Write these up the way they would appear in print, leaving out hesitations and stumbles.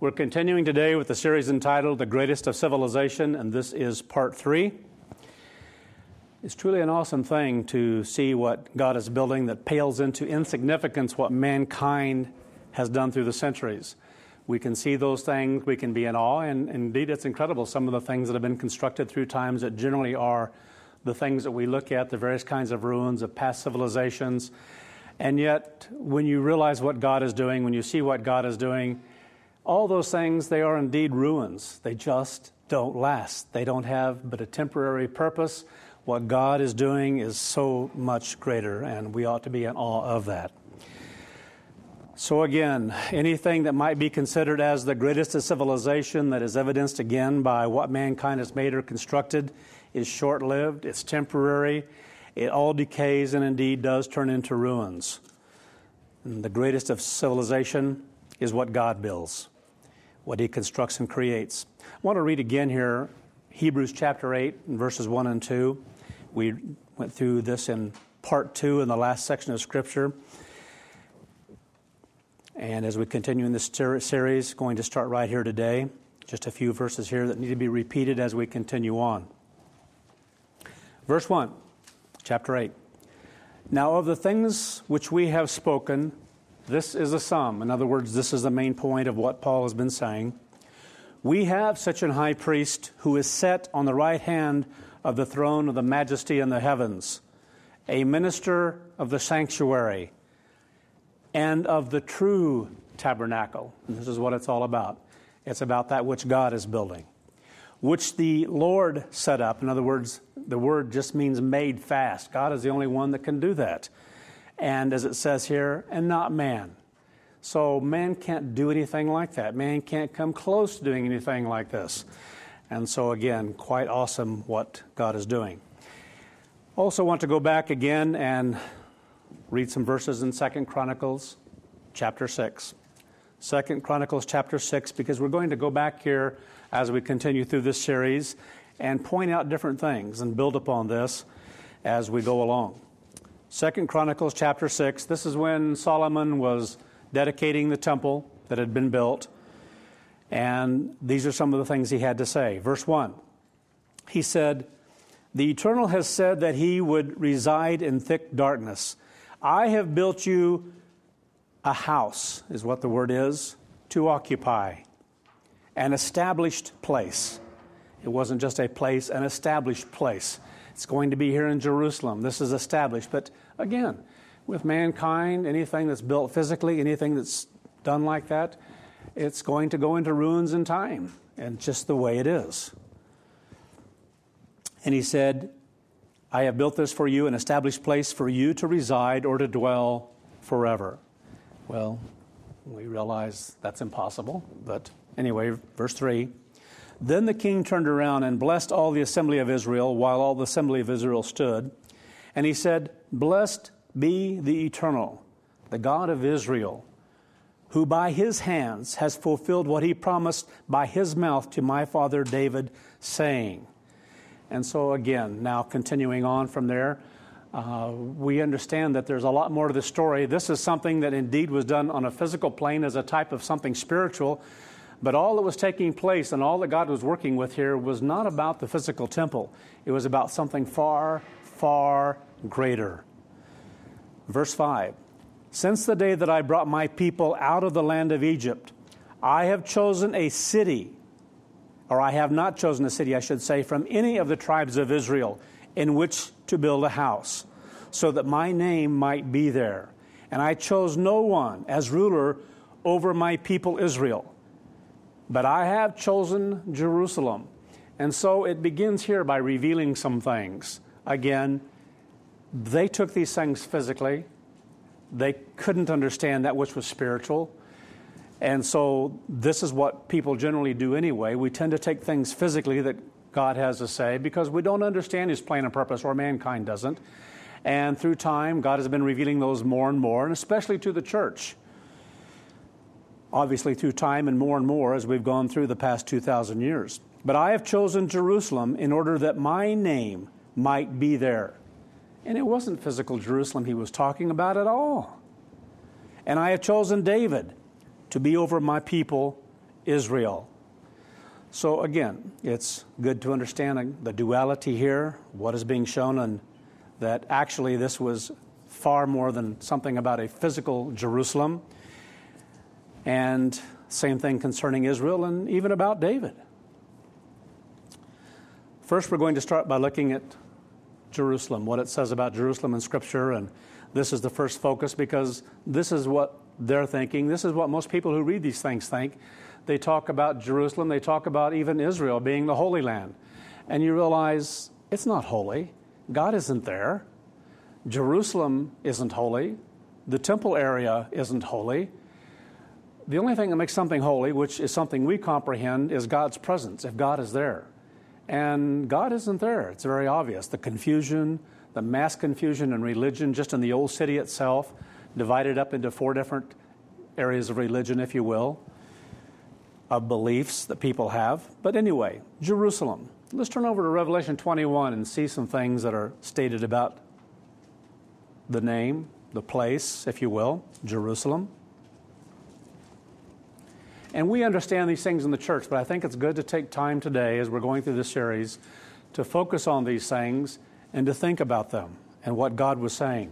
We're continuing today with the series entitled The Greatest of Civilization, and this is part 3. It's truly an awesome thing to see what God is building that pales into insignificance what mankind has done through the centuries. We can see those things, we can be in awe, and indeed it's incredible some of the things that have been constructed through times that generally are the things that we look at, the various kinds of ruins of past civilizations. And yet, when you realize what God is doing, when you see what God is doing, all those things, they are indeed ruins. They just don't last. They don't have but a temporary purpose. What God is doing is so much greater, and we ought to be in awe of that. So again, anything that might be considered as the greatest of civilization that is evidenced again by what mankind has made or constructed is short-lived, it's temporary, it all decays and indeed does turn into ruins. And the greatest of civilization is what God builds, what He constructs and creates. I want to read again here, Hebrews chapter 8, and verses 1 and 2. We went through this in part 2 in the last section of Scripture. And as we continue in this series, going to start right here today. Just a few verses here that need to be repeated as we continue on. Verse 1, chapter 8. Now of the things which we have spoken, this is a sum. In other words, this is the main point of what Paul has been saying. We have such an high priest who is set on the right hand of the throne of the majesty in the heavens, a minister of the sanctuary and of the true tabernacle. And this is what it's all about. It's about that which God is building, which the Lord set up. In other words, the word just means made fast. God is the only one that can do that. And as it says here, and not man. So man can't do anything like that. Man can't come close to doing anything like this. And so again, quite awesome what God is doing. Also want to go back again and read some verses in 2 Chronicles chapter 6. 2 Chronicles chapter 6, because we're going to go back here as we continue through this series and point out different things and build upon this as we go along. 2 Chronicles chapter 6, this is when Solomon was dedicating the temple that had been built. And these are some of the things he had to say. Verse 1, he said, "The Eternal has said that He would reside in thick darkness. I have built you a house," is what the word is, "to occupy, an established place." It wasn't just a place, an established place. It's going to be here in Jerusalem. This is established. But again, with mankind, anything that's built physically, anything that's done like that, it's going to go into ruins in time, and just the way it is. And he said, "I have built this for you, an established place for you to reside or to dwell forever." Well, we realize that's impossible. But anyway, verse 3. Then the king turned around and blessed all the assembly of Israel, while all the assembly of Israel stood. And he said, "Blessed be the Eternal, the God of Israel, who by His hands has fulfilled what He promised by His mouth to my father David, saying." And so again, now continuing on from there, we understand that there's a lot more to the story. This is something that indeed was done on a physical plane as a type of something spiritual. But all that was taking place and all that God was working with here was not about the physical temple. It was about something far, far greater. Verse 5, "Since the day that I brought my people out of the land of Egypt, I have chosen a city," or I have not chosen a city, I should say, "from any of the tribes of Israel, in which to build a house, so that my name might be there. And I chose no one as ruler over my people Israel. But I have chosen Jerusalem." And so it begins here by revealing some things. Again, they took these things physically. They couldn't understand that which was spiritual. And so this is what people generally do anyway. We tend to take things physically that God has to say because we don't understand His plan and purpose, or mankind doesn't. And through time, God has been revealing those more and more, and especially to the church. Obviously through time and more as we've gone through the past 2,000 years. "But I have chosen Jerusalem in order that my name might be there." And it wasn't physical Jerusalem He was talking about at all. "And I have chosen David to be over my people Israel. So again, it's good to understand the duality here, what is being shown, and that actually this was far more than something about a physical Jerusalem. And same thing concerning Israel and even about David. First, we're going to start by looking at Jerusalem, what it says about Jerusalem in Scripture. And this is the first focus because this is what they're thinking. This is what most people who read these things think. They talk about Jerusalem. They talk about even Israel being the Holy Land. And you realize it's not holy. God isn't there. Jerusalem isn't holy. The temple area isn't holy. The only thing that makes something holy, which is something we comprehend, is God's presence, if God is there. And God isn't there. It's very obvious. The confusion, the mass confusion in religion, just in the old city itself, divided up into 4 different areas of religion, if you will, of beliefs that people have. But anyway, Jerusalem. Let's turn over to Revelation 21 and see some things that are stated about the name, the place, if you will, Jerusalem. And we understand these things in the church, but I think it's good to take time today as we're going through this series to focus on these things and to think about them and what God was saying.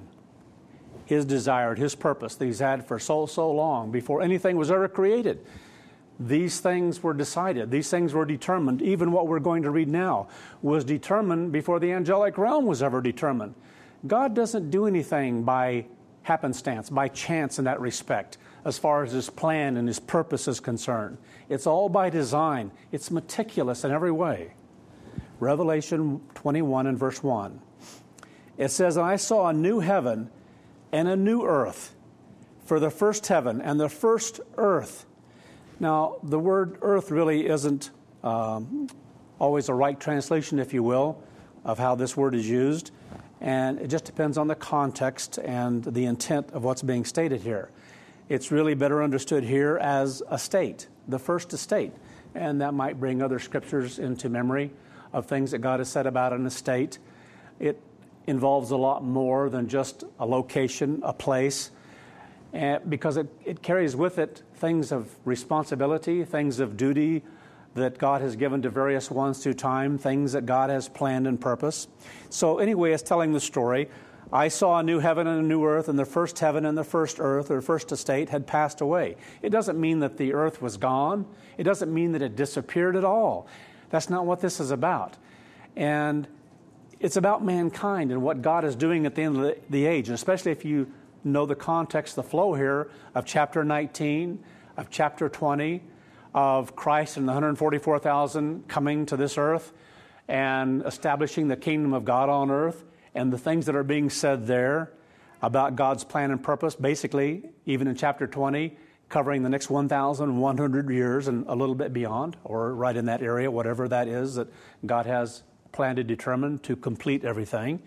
His desire, His purpose that He's had for so long before anything was ever created. These things were decided. These things were determined. Even what we're going to read now was determined before the angelic realm was ever determined. God doesn't do anything by happenstance, by chance in that respect, as far as His plan and His purpose is concerned. It's all by design. It's meticulous in every way. Revelation 21 and verse 1. It says, "And I saw a new heaven and a new earth, for the first heaven and the first earth." Now, the word earth really isn't always a right translation, if you will, of how this word is used. And it just depends on the context and the intent of what's being stated here. It's really better understood here as a state, the first estate. And that might bring other scriptures into memory of things that God has said about an estate. It involves a lot more than just a location, a place, because it carries with it things of responsibility, things of duty that God has given to various ones through time, things that God has planned and purposed. So anyway, it's telling the story. I saw a new heaven and a new earth, and the first heaven and the first earth, or first estate, had passed away. It doesn't mean that the earth was gone. It doesn't mean that it disappeared at all. That's not what this is about. And it's about mankind and what God is doing at the end of the age, and especially if you know the context, the flow here of chapter 19, of chapter 20, of Christ and the 144,000 coming to this earth and establishing the kingdom of God on earth, and the things that are being said there about God's plan and purpose, basically, even in chapter 20, covering the next 1,100 years and a little bit beyond, or right in that area, whatever that is that God has planned and determined to complete everything.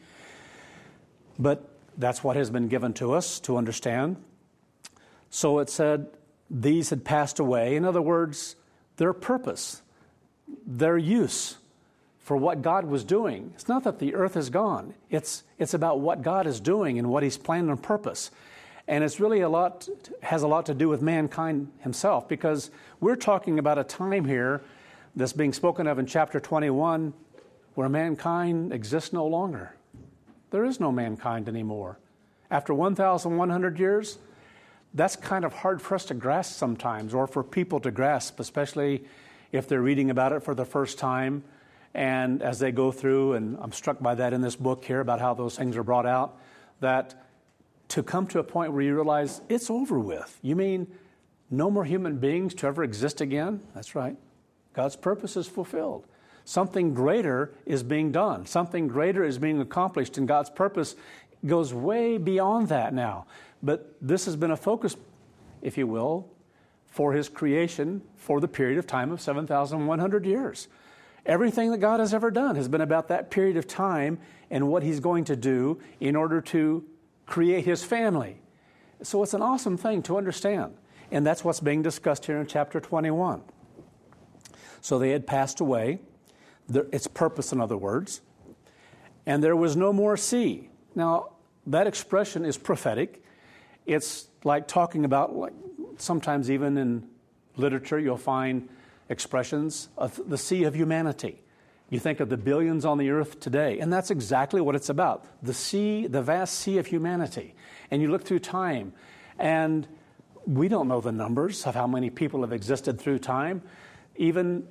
But that's what has been given to us to understand. So it said these had passed away. In other words, their purpose, their use for what God was doing. It's not that the earth is gone. It's about what God is doing and what He's planned on purpose. And it's really has a lot to do with mankind himself, because we're talking about a time here that's being spoken of in chapter 21 where mankind exists no longer. There is no mankind anymore. After 1,100 years, that's kind of hard for us to grasp sometimes, or for people to grasp, especially if they're reading about it for the first time. And as they go through, and I'm struck by that in this book here about how those things are brought out, that to come to a point where you realize it's over with. You mean no more human beings to ever exist again? That's right. God's purpose is fulfilled. Something greater is being done. Something greater is being accomplished, and God's purpose goes way beyond that now. But this has been a focus, if you will, for His creation for the period of time of 7,100 years. Everything that God has ever done has been about that period of time and what He's going to do in order to create His family. So it's an awesome thing to understand. And that's what's being discussed here in chapter 21. So they had passed away. Its purpose, in other words. And there was no more sea. Now, that expression is prophetic. It's like talking about, like sometimes even in literature, you'll find expressions of the sea of humanity. You think of the billions on the earth today, and that's exactly what it's about. The sea, the vast sea of humanity. And you look through time, and we don't know the numbers of how many people have existed through time. Even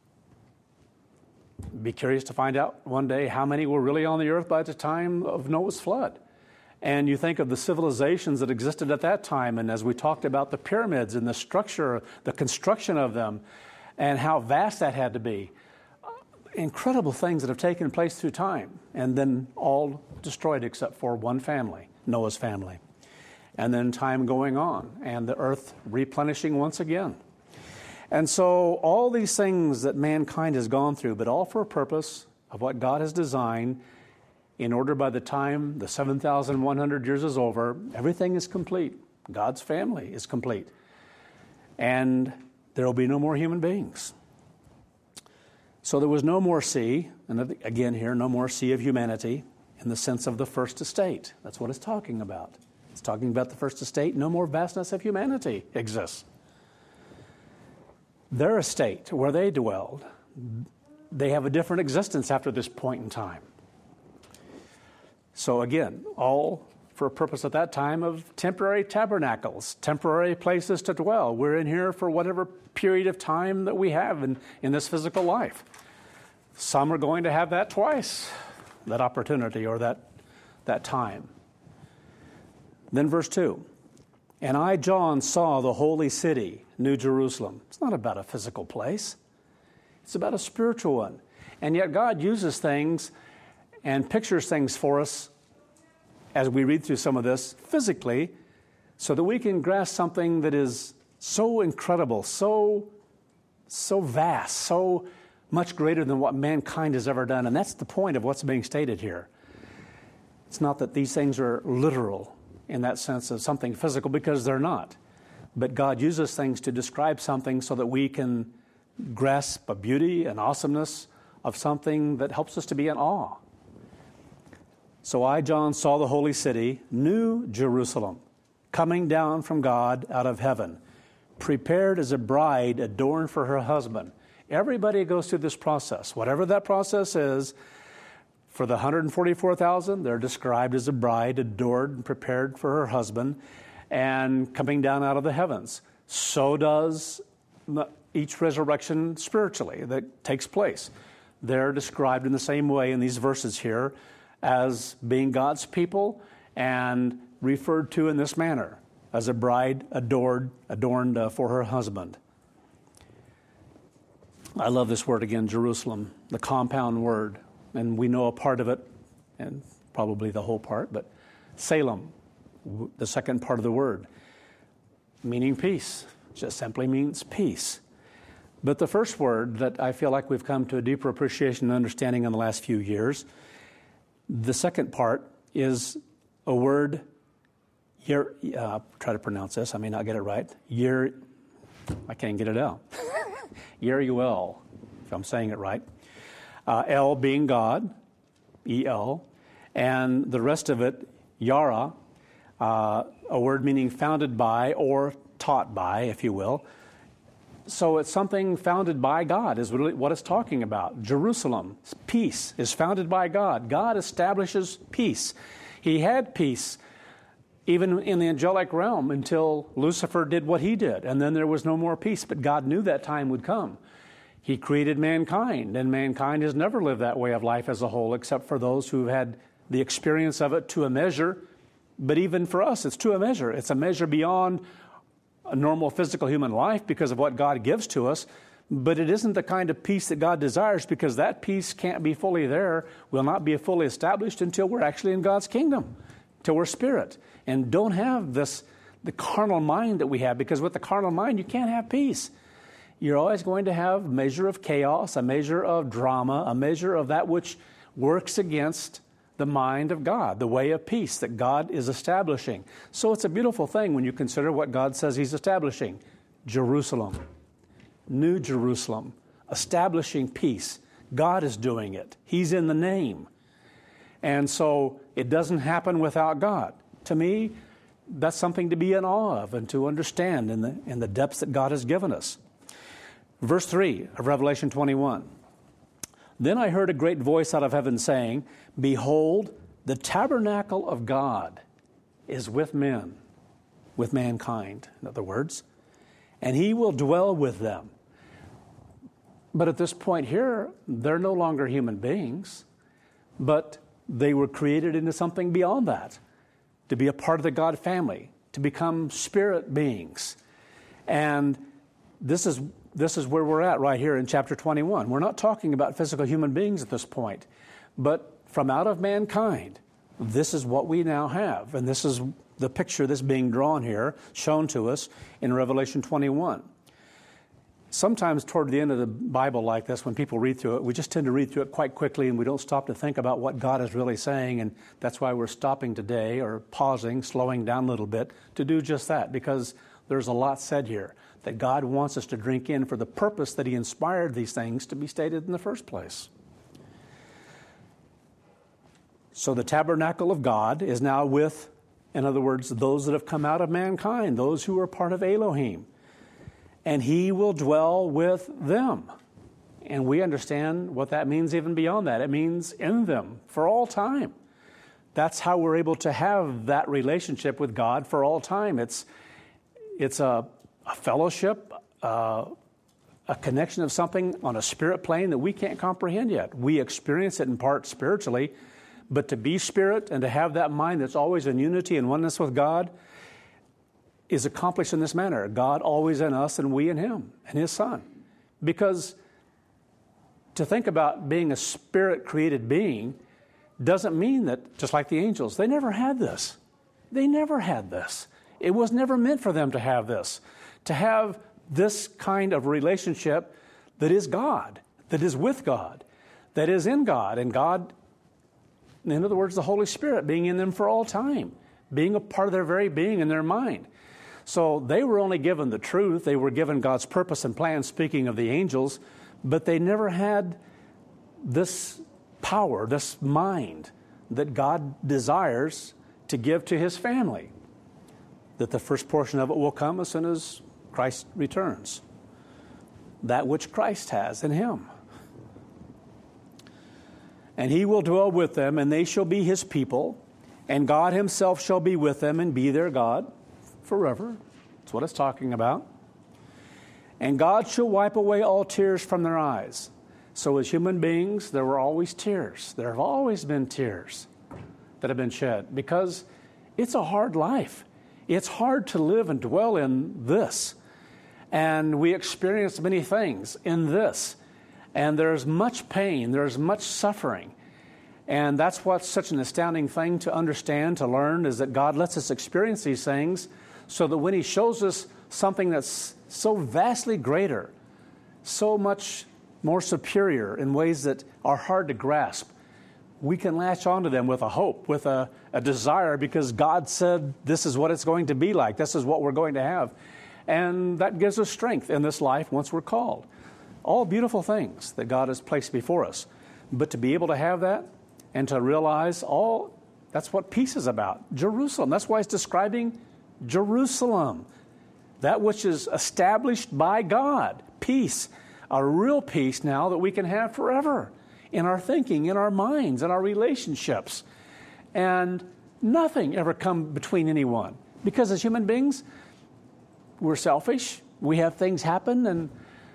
be curious to find out one day how many were really on the earth by the time of Noah's flood. And you think of the civilizations that existed at that time, and as we talked about the pyramids and the structure, the construction of them, and how vast that had to be. Incredible things that have taken place through time, and then all destroyed except for one family, Noah's family. And then time going on, and the earth replenishing once again. And so all these things that mankind has gone through, but all for a purpose of what God has designed, in order by the time the 7,100 years is over, everything is complete. God's family is complete. And there will be no more human beings. So there was no more sea, and again here, no more sea of humanity in the sense of the first estate. That's what it's talking about. It's talking about the first estate. No more vastness of humanity exists. Their estate, where they dwelled, they have a different existence after this point in time. So again, all for a purpose at that time of temporary tabernacles, temporary places to dwell. We're in here for whatever period of time that we have in this physical life. Some are going to have that twice, that opportunity or that time. Then verse 2, and I, John, saw the holy city, New Jerusalem. It's not about a physical place. It's about a spiritual one. And yet God uses things and pictures things for us as we read through some of this physically so that we can grasp something that is so incredible, so vast, so much greater than what mankind has ever done. And that's the point of what's being stated here. It's not that these things are literal in that sense of something physical, because they're not. But God uses things to describe something so that we can grasp a beauty and awesomeness of something that helps us to be in awe. So I, John, saw the holy city, New Jerusalem, coming down from God out of heaven, prepared as a bride adorned for her husband. Everybody goes through this process. Whatever that process is, for the 144,000, they're described as a bride adored and prepared for her husband and coming down out of the heavens. So does each resurrection spiritually that takes place. They're described in the same way in these verses here as being God's people and referred to in this manner as a bride adorned for her husband. I love this word again, Jerusalem, the compound word. And we know a part of it, and probably the whole part, but Salem, the second part of the word, meaning peace. Just simply means peace. But the first word that I feel like we've come to a deeper appreciation and understanding in the last few years, the second part is a word, try to pronounce this, I may not get it right, I can't get it out. Yeruel, if I'm saying it right. El being God, E-L, and the rest of it, Yara, a word meaning founded by or taught by, if you will. So it's something founded by God is really what it's talking about. Jerusalem, peace, is founded by God. God establishes peace. He had peace even in the angelic realm until Lucifer did what he did, and then there was no more peace. But God knew that time would come. He created mankind, and mankind has never lived that way of life as a whole, except for those who had the experience of it to a measure. But even for us, it's to a measure. It's a measure beyond a normal physical human life because of what God gives to us. But it isn't the kind of peace that God desires, because that peace can't be fully there, will not be fully established until we're actually in God's kingdom, till we're spirit. And don't have the carnal mind that we have, because with the carnal mind, you can't have peace. You're always going to have a measure of chaos, a measure of drama, a measure of that which works against the mind of God, the way of peace that God is establishing. So it's a beautiful thing when you consider what God says He's establishing. Jerusalem, New Jerusalem, establishing peace. God is doing it. He's in the name. And so it doesn't happen without God. To me, that's something to be in awe of and to understand in the depths that God has given us. Verse 3 of Revelation 21. Then I heard a great voice out of heaven saying, Behold, the tabernacle of God is with men, with mankind, in other words, and he will dwell with them. But at this point here, they're no longer human beings, but they were created into something beyond that, to be a part of the God family, to become spirit beings. And this is where we're at right here in chapter 21. We're not talking about physical human beings at this point, but from out of mankind, this is what we now have. And this is the picture that's being drawn here, shown to us in Revelation 21. Sometimes toward the end of the Bible like this, when people read through it, we just tend to read through it quite quickly and we don't stop to think about what God is really saying. And that's why we're stopping today, or pausing, slowing down a little bit to do just that, because there's a lot said here that God wants us to drink in for the purpose that he inspired these things to be stated in the first place. So the tabernacle of God is now with, in other words, those that have come out of mankind, those who are part of Elohim. And he will dwell with them. And we understand what that means even beyond that. It means in them for all time. That's how we're able to have that relationship with God for all time. It's a fellowship, a connection of something on a spirit plane that we can't comprehend yet. We experience it in part spiritually, but to be spirit and to have that mind that's always in unity and oneness with God is accomplished in this manner. God always in us and we in him and his Son. Because to think about being a spirit-created being doesn't mean that, just like the angels, they never had this. They never had this. It was never meant for them to have this. To have this kind of relationship that is God, that is with God, that is in God, and God, in other words, the Holy Spirit being in them for all time, being a part of their very being and their mind. So they were only given the truth. They were given God's purpose and plan, speaking of the angels, but they never had this power, this mind that God desires to give to his family, that the first portion of it will come as soon as Christ returns, that which Christ has in him. And he will dwell with them, and they shall be his people, and God himself shall be with them and be their God forever. That's what it's talking about. And God shall wipe away all tears from their eyes. So as human beings, there were always tears. There have always been tears that have been shed, because it's a hard life. It's hard to live and dwell in this. And we experience many things in this. And there's much pain. There's much suffering. And that's what's such an astounding thing to understand, to learn, is that God lets us experience these things so that when he shows us something that's so vastly greater, so much more superior in ways that are hard to grasp, we can latch onto them with a hope, with a desire, because God said this is what it's going to be like. This is what we're going to have. And that gives us strength in this life once we're called. All beautiful things that God has placed before us. But to be able to have that and to realize that's what peace is about. Jerusalem. That's why it's describing Jerusalem. That which is established by God. Peace. A real peace now that we can have forever in our thinking, in our minds, in our relationships. And nothing ever come between anyone. Because as human beings, we're selfish. We have things happen and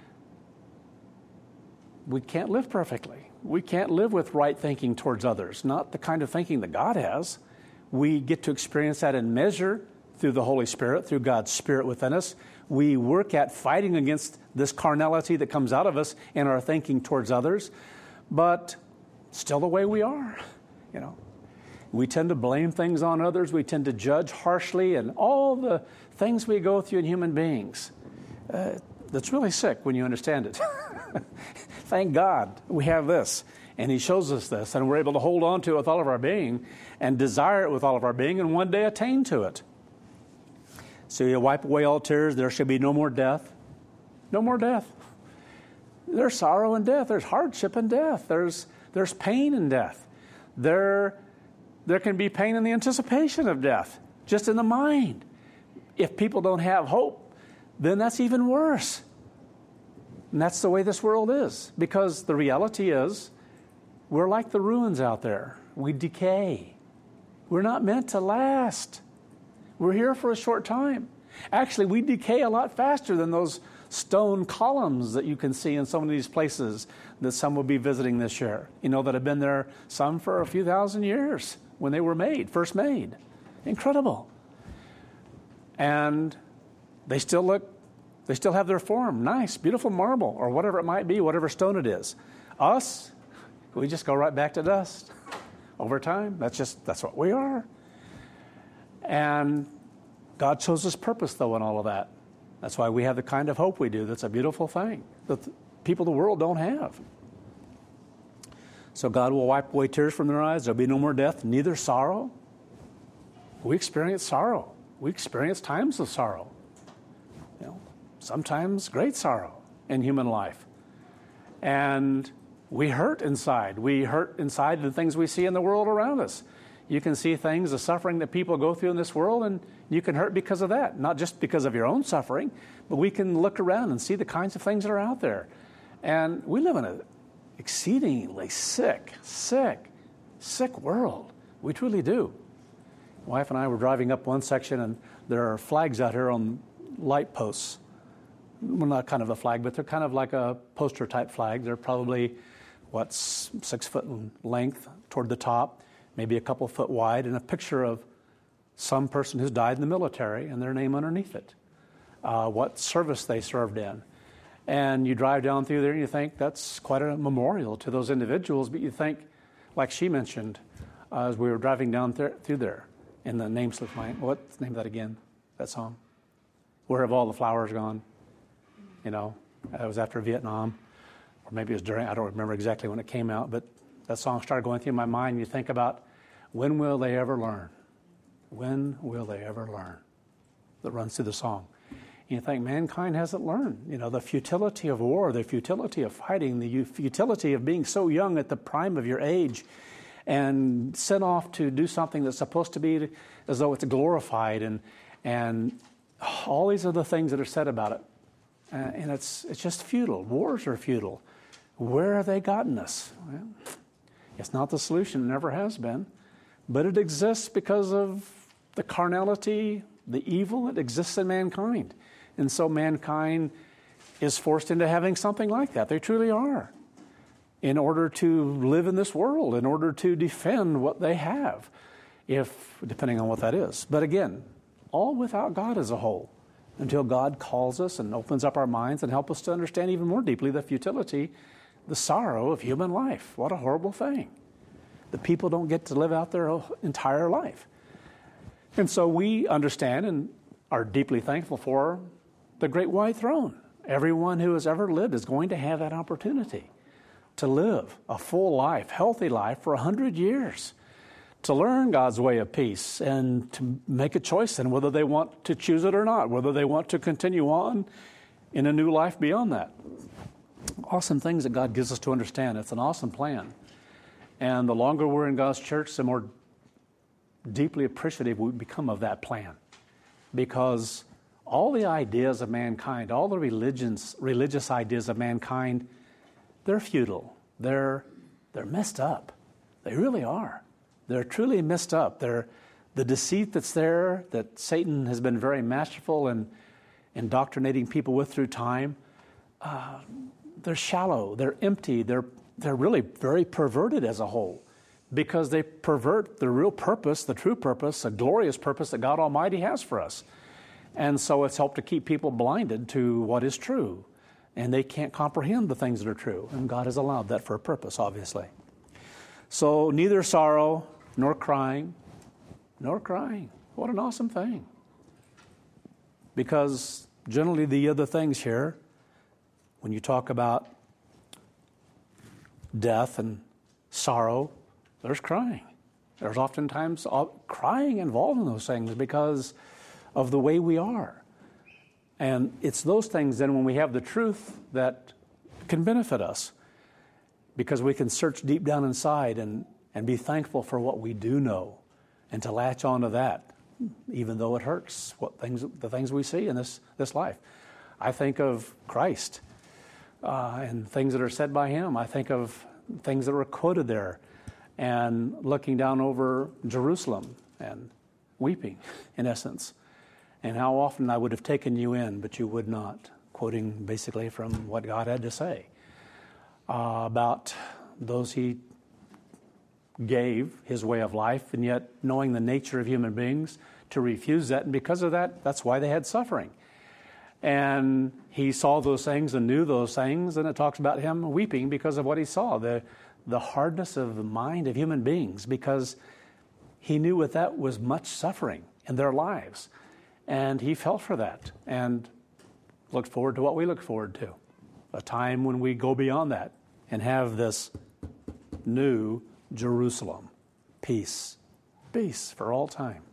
we can't live perfectly. We can't live with right thinking towards others, not the kind of thinking that God has. We get to experience that in measure through the Holy Spirit, through God's Spirit within us. We work at fighting against this carnality that comes out of us in our thinking towards others, but still the way we are, We tend to blame things on others. We tend to judge harshly, and all the things we go through in human beings. That's really sick when you understand it. Thank God we have this, and he shows us this, and we're able to hold on to it with all of our being and desire it with all of our being, and one day attain to it. So you wipe away all tears. There shall be no more death. No more death. There's sorrow in death. There's hardship in death. There's pain in death. There can be pain in the anticipation of death, just in the mind. If people don't have hope, then that's even worse. And that's the way this world is. Because the reality is, we're like the ruins out there. We decay. We're not meant to last. We're here for a short time. Actually, we decay a lot faster than those stone columns that you can see in some of these places that some will be visiting this year. That have been there, some for a few thousand years when they were first made. Incredible. And they still have their form. Nice, beautiful marble or whatever it might be, whatever stone it is. Us, we just go right back to dust over time. That's what we are. And God shows us purpose, though, in all of that. That's why we have the kind of hope we do. That's a beautiful thing that the people of the world don't have. So God will wipe away tears from their eyes. There'll be no more death, neither sorrow. We experience sorrow. We experience times of sorrow. Sometimes great sorrow in human life. And we hurt inside. We hurt inside the things we see in the world around us. You can see things, the suffering that people go through in this world, and you can hurt because of that. Not just because of your own suffering, but we can look around and see the kinds of things that are out there. And we live in an exceedingly sick world. We truly do. My wife and I were driving up one section, and there are flags out here on light posts. Well, not kind of a flag, but they're kind of like a poster-type flag. They're probably, 6 foot in length toward the top, maybe a couple foot wide, and a picture of some person who's died in the military and their name underneath it, what service they served in. And you drive down through there and you think that's quite a memorial to those individuals, but you think, like she mentioned, as we were driving down through there, in the name slip line, what's the name of that again, that song? Where Have All the Flowers Gone? It was after Vietnam, or maybe it was during, I don't remember exactly when it came out, but that song started going through my mind. You think about, when will they ever learn? When will they ever learn? That runs through the song. And you think, mankind hasn't learned. The futility of war, the futility of fighting, the futility of being so young at the prime of your age and sent off to do something that's supposed to be as though it's glorified, and all these other things that are said about it. And it's just futile. Wars are futile. Where have they gotten us? Well, it's not the solution. It never has been. But it exists because of the carnality, the evil that exists in mankind. And so mankind is forced into having something like that. They truly are. In order to live in this world, in order to defend what they have, depending on what that is. But again, all without God as a whole, until God calls us and opens up our minds and helps us to understand even more deeply the futility, the sorrow of human life. What a horrible thing. The people don't get to live out their entire life. And so we understand and are deeply thankful for the great white throne. Everyone who has ever lived is going to have that opportunity to live a full life, healthy life for 100 years, to learn God's way of peace and to make a choice in whether they want to choose it or not, whether they want to continue on in a new life beyond that. Awesome things that God gives us to understand. It's an awesome plan. And the longer we're in God's church, the more deeply appreciative we become of that plan. Because all the ideas of mankind, all the religious ideas of mankind, they're futile. They're messed up. They really are. They're truly messed up. They're the deceit that's there, that Satan has been very masterful in indoctrinating people with through time. They're shallow. They're empty. They're really very perverted as a whole, because they pervert the real purpose, the true purpose, the glorious purpose that God Almighty has for us. And so it's helped to keep people blinded to what is true. And they can't comprehend the things that are true. And God has allowed that for a purpose, obviously. So neither sorrow nor crying, nor crying. What an awesome thing. Because generally the other things here, when you talk about death and sorrow, there's crying. There's oftentimes crying involved in those things because of the way we are. And it's those things then, when we have the truth, that can benefit us, because we can search deep down inside and be thankful for what we do know and to latch on to that. even though it hurts, the things we see in this life. I think of Christ and things that are said by him. I think of things that were quoted there, and looking down over Jerusalem and weeping, in essence, and how often I would have taken you in, but you would not, quoting basically from what God had to say about those he gave his way of life, and yet knowing the nature of human beings, to refuse that, and because of that, that's why they had suffering. And he saw those things and knew those things, and it talks about him weeping because of what he saw, the hardness of the mind of human beings, because he knew what that was much suffering in their lives. And he felt for that and looked forward to what we look forward to, a time when we go beyond that and have this new Jerusalem, peace for all time.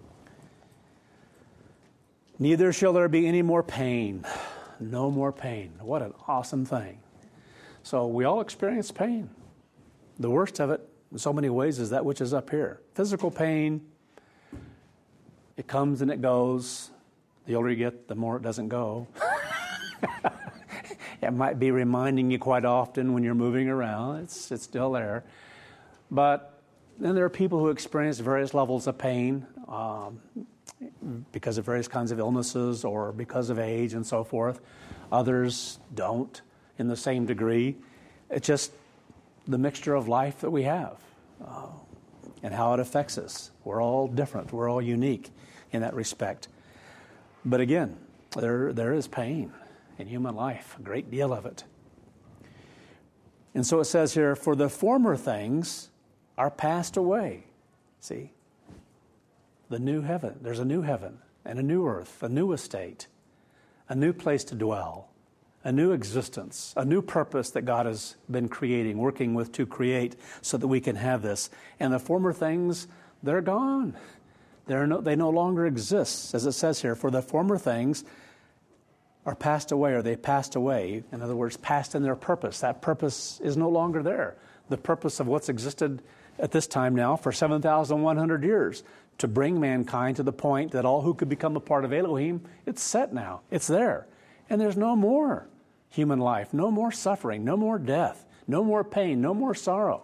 Neither shall there be any more pain. No more pain. What an awesome thing. So we all experience pain. The worst of it, in so many ways, is that which is up here. Physical pain, it comes and it goes. The older you get, the more it doesn't go. It might be reminding you quite often when you're moving around. It's still there. But then there are people who experience various levels of pain because of various kinds of illnesses or because of age and so forth. Others don't in the same degree. It's just the mixture of life that we have and how it affects us. We're all different. We're all unique in that respect. But again, there is pain in human life, a great deal of it. And so it says here, for the former things are passed away. See? The new heaven. There's a new heaven and a new earth, a new estate, a new place to dwell, a new existence, a new purpose that God has been creating, working with to create so that we can have this. And the former things, they're gone. They no longer exist, as it says here. For the former things are passed away, or they passed away. In other words, passed in their purpose. That purpose is no longer there. The purpose of what's existed at this time now for 7,100 years, to bring mankind to the point that all who could become a part of Elohim, it's set now. It's there. And there's no more human life, no more suffering, no more death, no more pain, no more sorrow.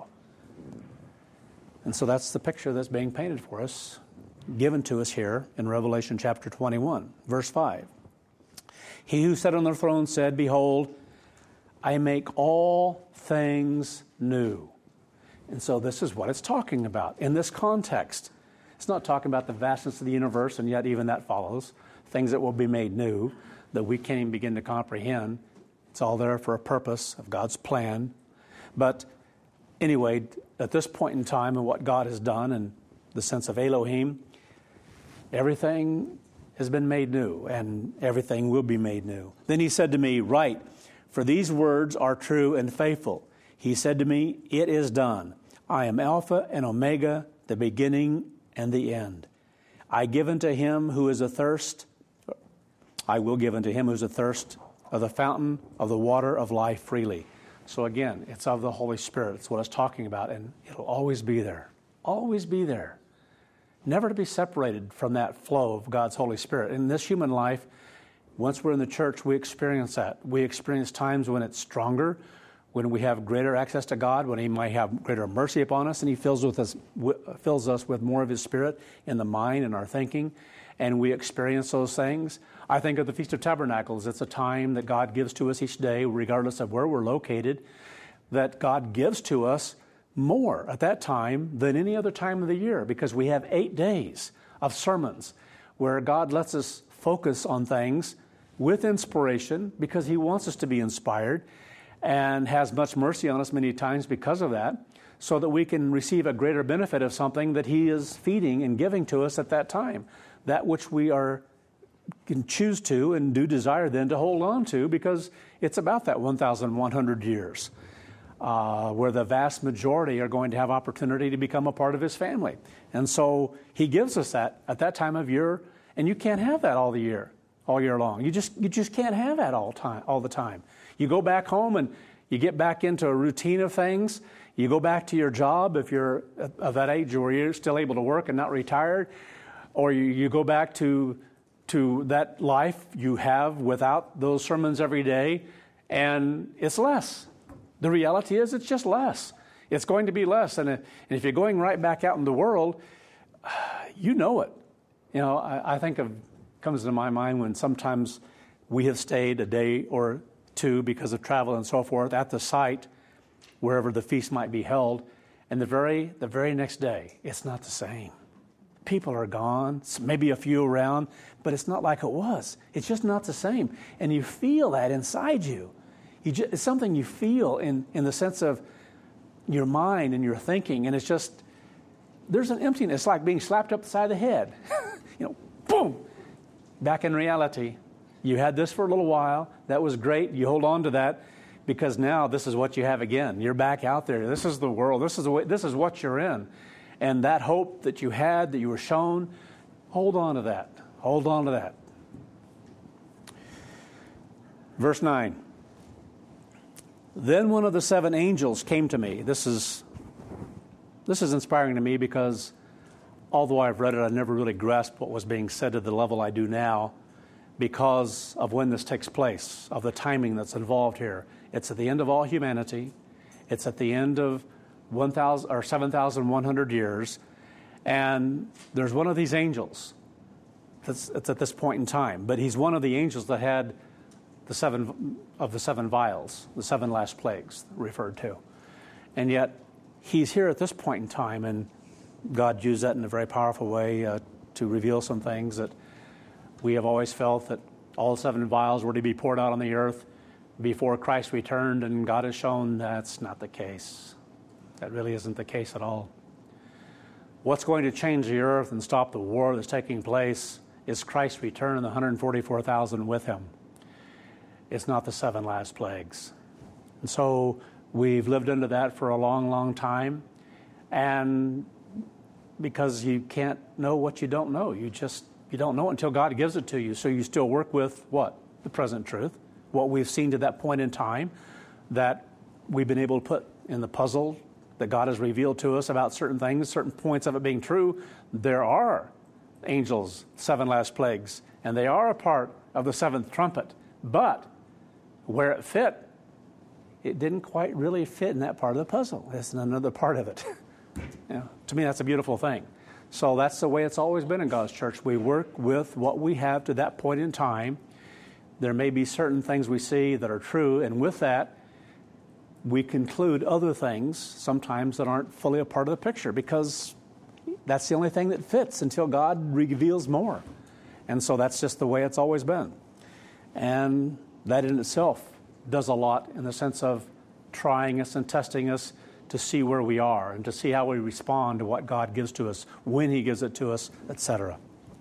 And so that's the picture that's being painted for us, given to us here in Revelation chapter 21, verse 5. He who sat on the throne said, behold, I make all things new. And so this is what it's talking about in this context. It's not talking about the vastness of the universe, and yet even that follows. Things that will be made new that we can't even begin to comprehend. It's all there for a purpose of God's plan. But anyway, at this point in time and what God has done in the sense of Elohim, everything has been made new, and everything will be made new. Then he said to me, write, for these words are true and faithful. He said to me, it is done. I am Alpha and Omega, the beginning and the end. I will give unto him who is athirst of the fountain of the water of life freely. So again, it's of the Holy Spirit. It's what it's talking about, and it'll always be there. Always be there. Never to be separated from that flow of God's Holy Spirit. In this human life, once we're in the church, we experience that. We experience times when it's stronger, when we have greater access to God, when he might have greater mercy upon us, and he fills us with more of his Spirit in the mind and our thinking, and we experience those things. I think of the Feast of Tabernacles. It's a time that God gives to us each day, regardless of where we're located, that God gives to us more at that time than any other time of the year, because we have 8 days of sermons where God lets us focus on things with inspiration, because he wants us to be inspired, and has much mercy on us many times because of that, so that we can receive a greater benefit of something that he is feeding and giving to us at that time. That which we can choose to and do desire then to hold on to, because it's about that 1,100 years where the vast majority are going to have opportunity to become a part of his family. And so he gives us that at that time of year, and you can't have that all year long. You just can't have that all the time. You go back home and you get back into a routine of things. You go back to your job if you're of that age where you're still able to work and not retired, Or you go back to that life you have without those sermons every day, and it's less. The reality is it's just less. It's going to be less. And if you're going right back out in the world, you know it. I think comes to my mind when sometimes we have stayed a day or two because of travel and so forth at the site wherever the feast might be held, and the very next day, it's not the same. People are gone, maybe a few around, but it's not like it was. It's just not the same. And you feel that inside you. It's something you feel in the sense of your mind and your thinking, and it's just, there's an emptiness. It's like being slapped up the side of the head. Boom! Back in reality. You had this for a little while. That was great. You hold on to that because now this is what you have again. You're back out there. This is the world. This is what you're in. And that hope that you had, that you were shown, hold on to that. Hold on to that. Verse 9. Then one of the 7 angels came to me. This is inspiring to me because although I've read it, I never really grasped what was being said to the level I do now because of when this takes place, of the timing that's involved here. It's at the end of all humanity. It's at the end of 7,100 years, and there's one of these angels that's at this point in time. But he's one of the angels that had the 7 vials, the 7 last plagues referred to. And yet, he's here at this point in time, and God used that in a very powerful way to reveal some things that we have always felt that all 7 vials were to be poured out on the earth before Christ returned, and God has shown that's not the case. That really isn't the case at all. What's going to change the earth and stop the war that's taking place is Christ's return and the 144,000 with him. It's not the 7 last plagues. And so we've lived into that for a long, long time. And because you can't know what you don't know. You don't know it until God gives it to you. So you still work with what? The present truth. What we've seen to that point in time that we've been able to put in the puzzle that God has revealed to us about certain things, certain points of it being true. There are angels, 7 last plagues, and they are a part of the 7th trumpet. But where it fit, it didn't quite really fit in that part of the puzzle. It's another part of it. To me, that's a beautiful thing. So that's the way it's always been in God's church. We work with what we have to that point in time. There may be certain things we see that are true, and with that, we conclude other things sometimes that aren't fully a part of the picture because that's the only thing that fits until God reveals more. And so that's just the way it's always been. And that in itself does a lot in the sense of trying us and testing us to see where we are and to see how we respond to what God gives to us, when he gives it to us, etc.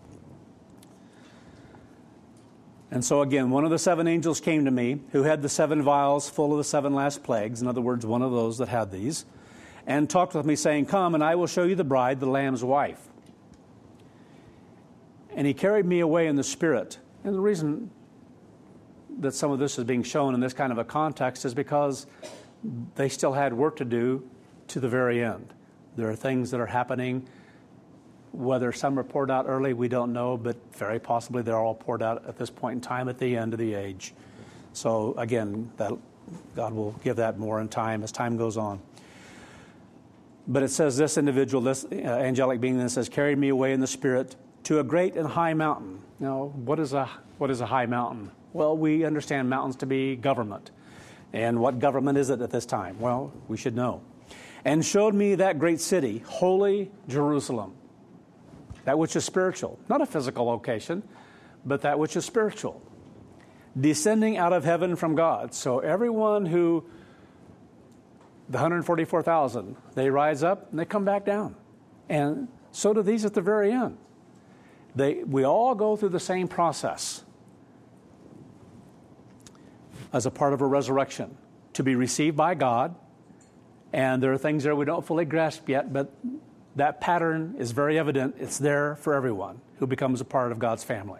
And so again, one of the 7 angels came to me who had the 7 vials full of the 7 last plagues, in other words, one of those that had these, and talked with me saying, "Come, and I will show you the bride, the Lamb's wife." And he carried me away in the Spirit. And the reason that some of this is being shown in this kind of a context is because they still had work to do to the very end. There are things that are happening. Whether some are poured out early, we don't know, but very possibly they're all poured out at this point in time at the end of the age. So again, God will give that more in time as time goes on. But it says this individual, this angelic being, that says, "Carried me away in the Spirit to a great and high mountain." Now, what is a high mountain? Well, we understand mountains to be government. And what government is it at this time? Well, we should know. "And showed me that great city, holy Jerusalem," that which is spiritual, not a physical location, but that which is spiritual, "descending out of heaven from God." So everyone the 144,000, they rise up and they come back down. And so do these at the very end. We all go through the same process as a part of a resurrection, to be received by God. And there are things there we don't fully grasp yet, but that pattern is very evident. It's there for everyone who becomes a part of God's family.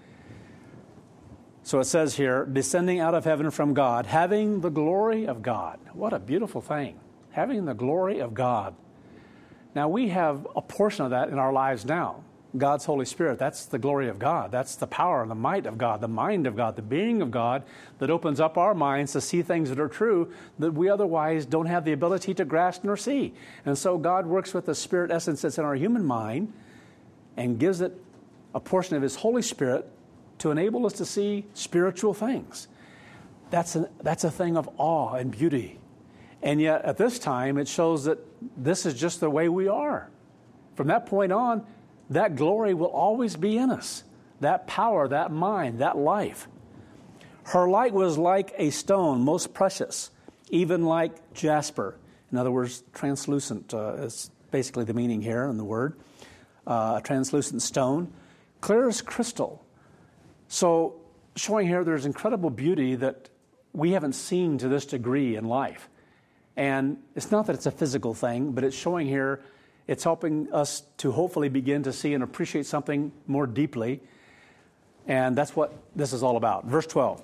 So it says here, "descending out of heaven from God, having the glory of God." What a beautiful thing, having the glory of God. Now, we have a portion of that in our lives now. God's Holy Spirit. That's the glory of God. That's the power and the might of God, the mind of God, the being of God that opens up our minds to see things that are true that we otherwise don't have the ability to grasp nor see. And so God works with the Spirit essence that's in our human mind and gives it a portion of His Holy Spirit to enable us to see spiritual things. That's a thing of awe and beauty. And yet at this time it shows that this is just the way we are. From that point on, that glory will always be in us. That power, that mind, that life. Her light was like a stone, most precious, even like jasper. In other words, translucent is basically the meaning here in the word. A translucent stone, clear as crystal. So showing here there's incredible beauty that we haven't seen to this degree in life. And it's not that it's a physical thing, but it's showing here it's helping us to hopefully begin to see and appreciate something more deeply. And that's what this is all about. Verse 12.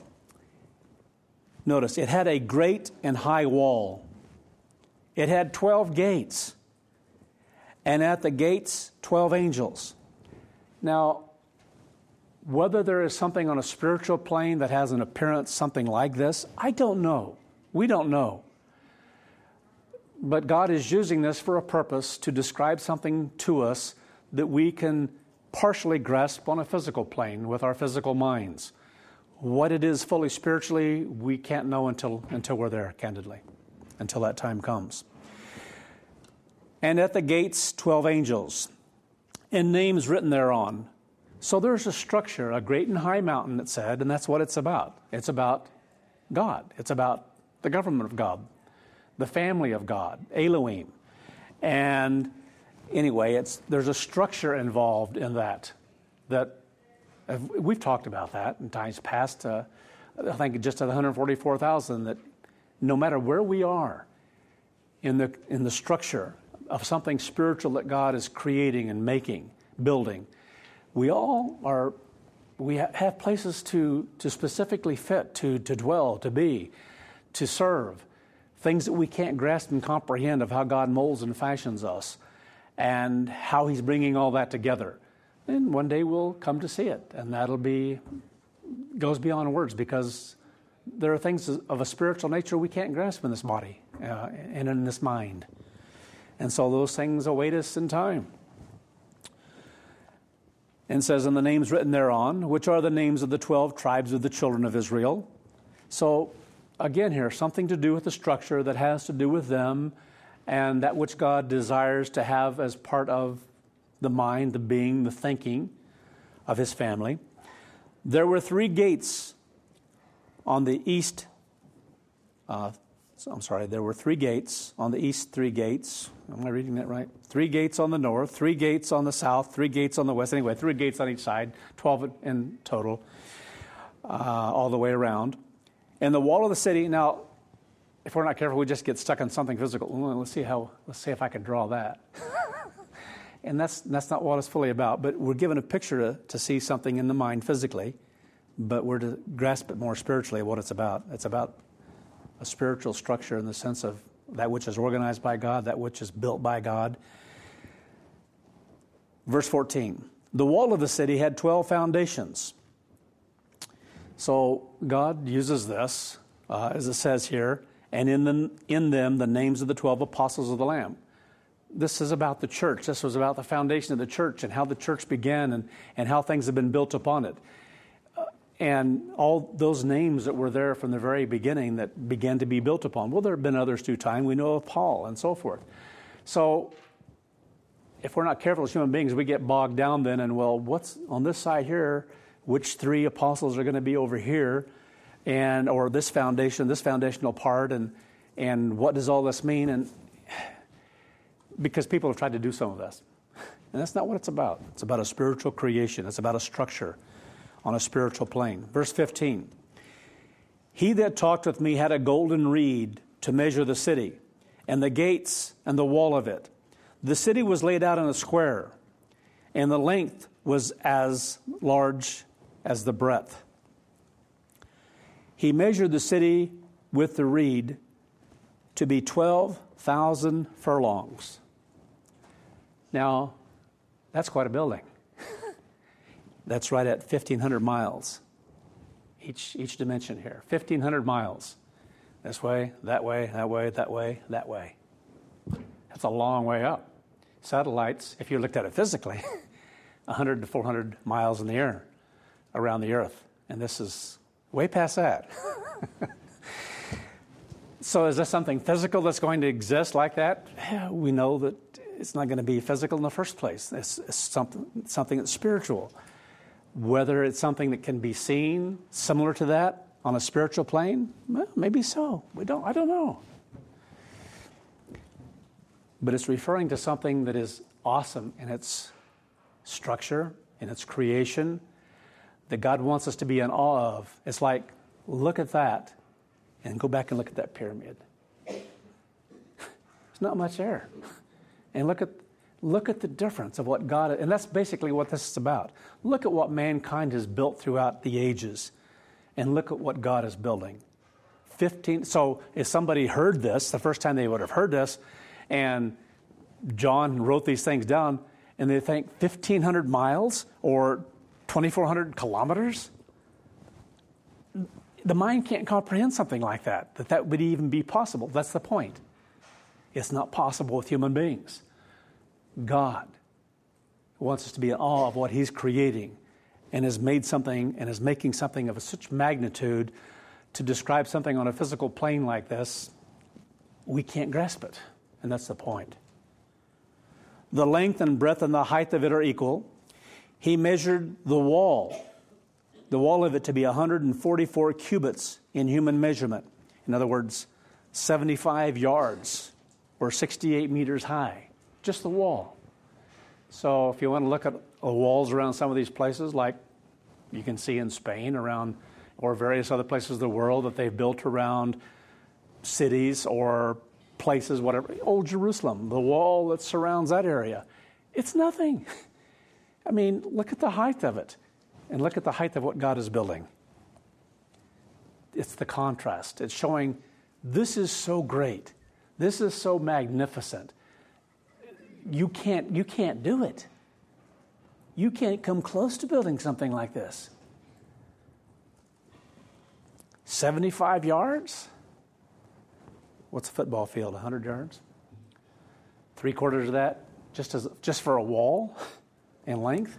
Notice, it had a great and high wall. It had 12 gates. And at the gates, 12 angels. Now, whether there is something on a spiritual plane that has an appearance something like this, I don't know. We don't know. But God is using this for a purpose to describe something to us that we can partially grasp on a physical plane with our physical minds. What it is fully spiritually, we can't know until we're there, candidly, until that time comes. And at the gates, 12 angels, and names written thereon. So there's a structure, a great and high mountain, it said, and that's what it's about. It's about God. It's about the government of God. The family of God, Elohim. And anyway, there's a structure involved in that we've talked about that in times past. I think just at 144,000, that no matter where we are in the structure of something spiritual that God is creating and making, building, we have places to specifically fit, to dwell, to be, to serve. Things that we can't grasp and comprehend of how God molds and fashions us and how He's bringing all that together. And one day we'll come to see it, and goes beyond words, because there are things of a spiritual nature we can't grasp in this body and in this mind. And so those things await us in time. And says, and the names written thereon, which are the names of the 12 tribes of the children of Israel. So again here, something to do with the structure that has to do with them and that which God desires to have as part of the mind, the being, the thinking of His family. There were 3 gates on the east. There were 3 gates on the east, 3 gates. Am I reading that right? 3 gates on the north, 3 gates on the south, 3 gates on the west. Anyway, 3 gates on each side, 12 in total, all the way around. And the wall of the city, now, if we're not careful, we just get stuck on something physical. Well, let's see if I can draw that. And that's not what it's fully about. But we're given a picture to see something in the mind physically, but we're to grasp it more spiritually what it's about. It's about a spiritual structure in the sense of that which is organized by God, that which is built by God. Verse 14, the wall of the city had 12 foundations. So God uses this, as it says here, and in them the names of the 12 apostles of the Lamb. This is about the church. This was about the foundation of the church and how the church began and how things have been built upon it. And all those names that were there from the very beginning that began to be built upon. Well, there have been others through time. We know of Paul and so forth. So if we're not careful as human beings, we get bogged down then and, well, what's on this side here? Which 3 apostles are going to be over here? Or this foundational part, and what does all this mean? And because people have tried to do some of this. And that's not what it's about. It's about a spiritual creation. It's about a structure on a spiritual plane. Verse 15, he that talked with me had a golden reed to measure the city, and the gates and the wall of it. The city was laid out in a square, and the length was as large as the breadth. He measured the city with the reed to be 12,000 furlongs. Now, that's quite a building. That's right at 1,500 miles. Each dimension here. 1,500 miles. This way, that way, that way, that way, that way. That's a long way up. Satellites, if you looked at it physically, 100 to 400 miles in the air around the Earth. And this is way past that. So is this something physical that's going to exist like that? We know that it's not going to be physical in the first place. It's something that's spiritual. Whether it's something that can be seen, similar to that, on a spiritual plane, well, maybe so. I don't know. But it's referring to something that is awesome in its structure, in its creation, that God wants us to be in awe of. It's like, look at that, and go back and look at that pyramid. There's not much there. And look at the difference of what God, and that's basically what this is about. Look at what mankind has built throughout the ages, and look at what God is building. So if somebody heard this, the first time they would have heard this, and John wrote these things down, and they think 1,500 miles or 2,400 kilometers? The mind can't comprehend something like that would even be possible. That's the point. It's not possible with human beings. God wants us to be in awe of what He's creating and has made something and is making something of such magnitude. To describe something on a physical plane like this, we can't grasp it. And that's the point. The length and breadth and the height of it are equal. He measured the wall of it to be 144 cubits in human measurement. In other words, 75 yards or 68 meters high. Just the wall. So if you want to look at walls around some of these places, like you can see in Spain around, or various other places of the world that they've built around cities or places, whatever. Old Jerusalem, the wall that surrounds that area. It's nothing. I mean, look at the height of it. And look at the height of what God is building. It's the contrast. It's showing this is so great. This is so magnificent. You can't do it. You can't come close to building something like this. 75 yards? What's a football field? 100 yards? 3/4 of that just for a wall in length?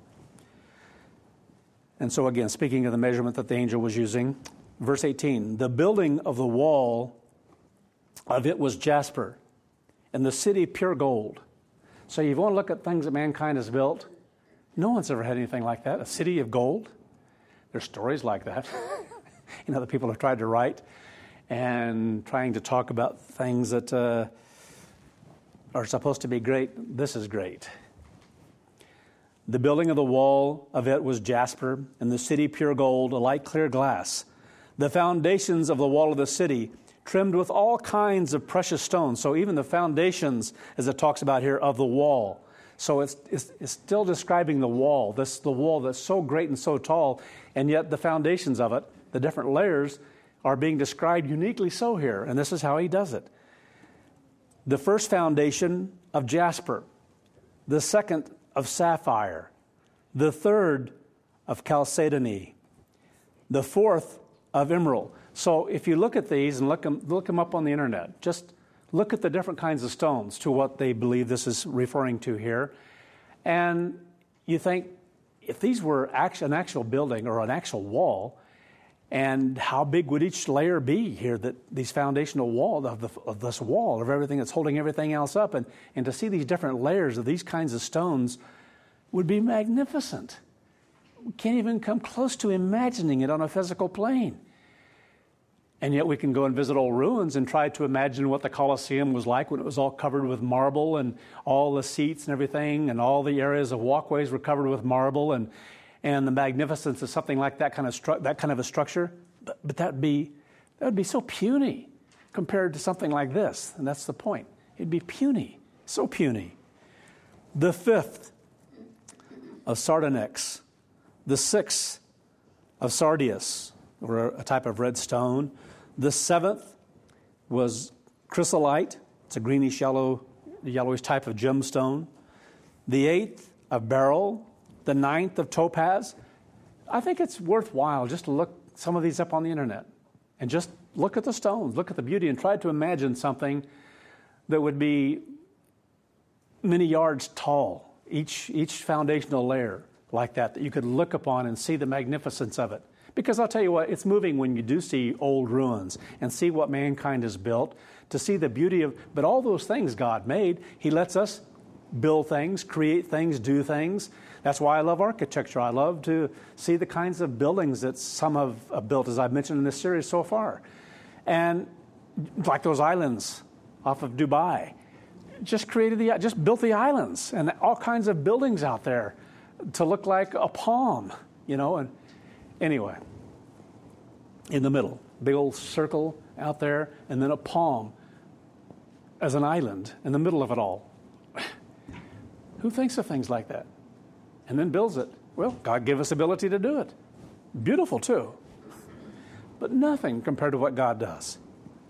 And so again, speaking of the measurement that the angel was using, verse 18, the building of the wall of it was jasper, and the city pure gold. So you want to look at things that mankind has built? No one's ever had anything like that. A city of gold? There's stories like that. The people have tried to write and trying to talk about things that are supposed to be great. This is great. The building of the wall of it was jasper, and the city pure gold, a light clear glass. The foundations of the wall of the city trimmed with all kinds of precious stones. So even the foundations, as it talks about here, of the wall. So it's still describing the wall, the wall that's so great and so tall, and yet the foundations of it, the different layers, are being described uniquely so here. And this is how he does it. The first foundation of jasper, the second of sapphire, the third of chalcedony, the fourth of emerald. So if you look at these and look them up on the internet, just look at the different kinds of stones to what they believe this is referring to here. And you think, if these were an actual building or an actual wall, and how big would each layer be here, that these foundational wall of this wall of everything that's holding everything else up, and to see these different layers of these kinds of stones would be magnificent. We can't even come close to imagining it on a physical plane. And yet we can go and visit old ruins and try to imagine what the Colosseum was like when it was all covered with marble, and all the seats and everything, and all the areas of walkways were covered with marble, and the magnificence of something like that kind of a structure. But that would be so puny compared to something like this. And that's the point. It'd be puny, so puny. The fifth of sardonyx, the sixth of sardius, or a type of red stone. The seventh was chrysolite. It's a greenish yellowish type of gemstone. The eighth of beryl. the ninth of topaz. I think it's worthwhile just to look some of these up on the internet and just look at the stones, look at the beauty, and try to imagine something that would be many yards tall, each foundational layer like that you could look upon and see the magnificence of it. Because I'll tell you what, it's moving when you do see old ruins and see what mankind has built, to see the beauty of, but all those things God made, He lets us build things, create things, do things. That's why I love architecture. I love to see the kinds of buildings that some have built, as I've mentioned in this series so far. And like those islands off of Dubai, just built the islands and all kinds of buildings out there to look like a palm, and anyway, in the middle, big old circle out there, and then a palm as an island in the middle of it all. Who thinks of things like that? And then builds it. Well, God gave us the ability to do it. Beautiful too. But nothing compared to what God does.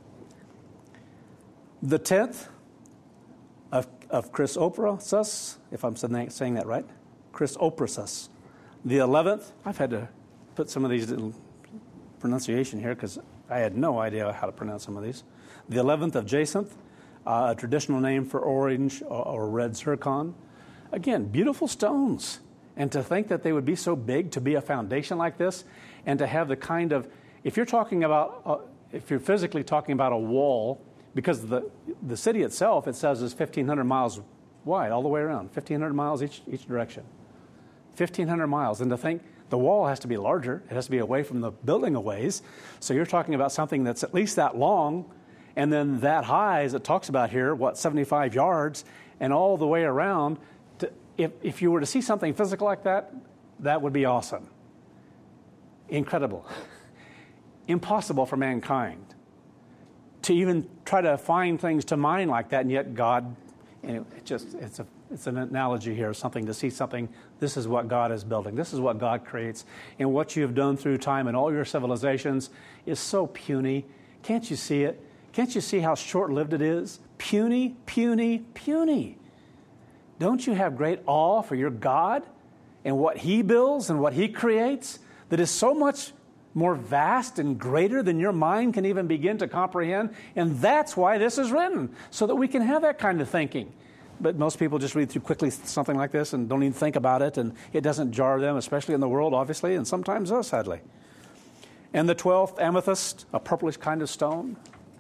The 10th of Chrysoprasus, if I'm saying that right, Chrysoprasus. The 11th, I've had to put some of these in pronunciation here because I had no idea how to pronounce some of these. The 11th of Jacinth, a traditional name for orange or red zircon. Again, beautiful stones. And to think that they would be so big to be a foundation like this, and to have the kind of, if you're physically talking about a wall, because the city itself, it says, is 1,500 miles wide all the way around, 1,500 miles each direction. 1,500 miles. And to think the wall has to be larger, it has to be away from the building a ways. So you're talking about something that's at least that long, and then that high, as it talks about here, 75 yards, and all the way around. If you were to see something physical like that, that would be awesome. Incredible. Impossible for mankind to even try to find things to mine like that, and yet God, it's an analogy here, something to see something. This is what God is building. This is what God creates. And what you have done through time and all your civilizations is so puny. Can't you see it? Can't you see how short-lived it is? Puny, puny, puny. Don't you have great awe for your God and what He builds and what He creates that is so much more vast and greater than your mind can even begin to comprehend? And that's why this is written, so that we can have that kind of thinking. But most people just read through quickly something like this and don't even think about it, and it doesn't jar them, especially in the world, obviously, and sometimes us, sadly. And the 12th, amethyst, a purplish kind of stone.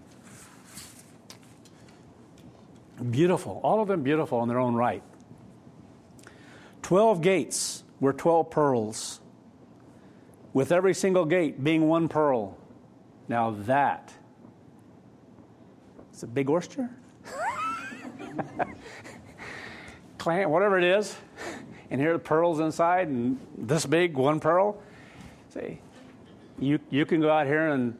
Beautiful, all of them beautiful in their own right. 12 gates were 12 pearls, with every single gate being one pearl. Now that is a big oyster, clam, whatever it is, and here are the pearls inside, and this big, one pearl. See, you can go out here and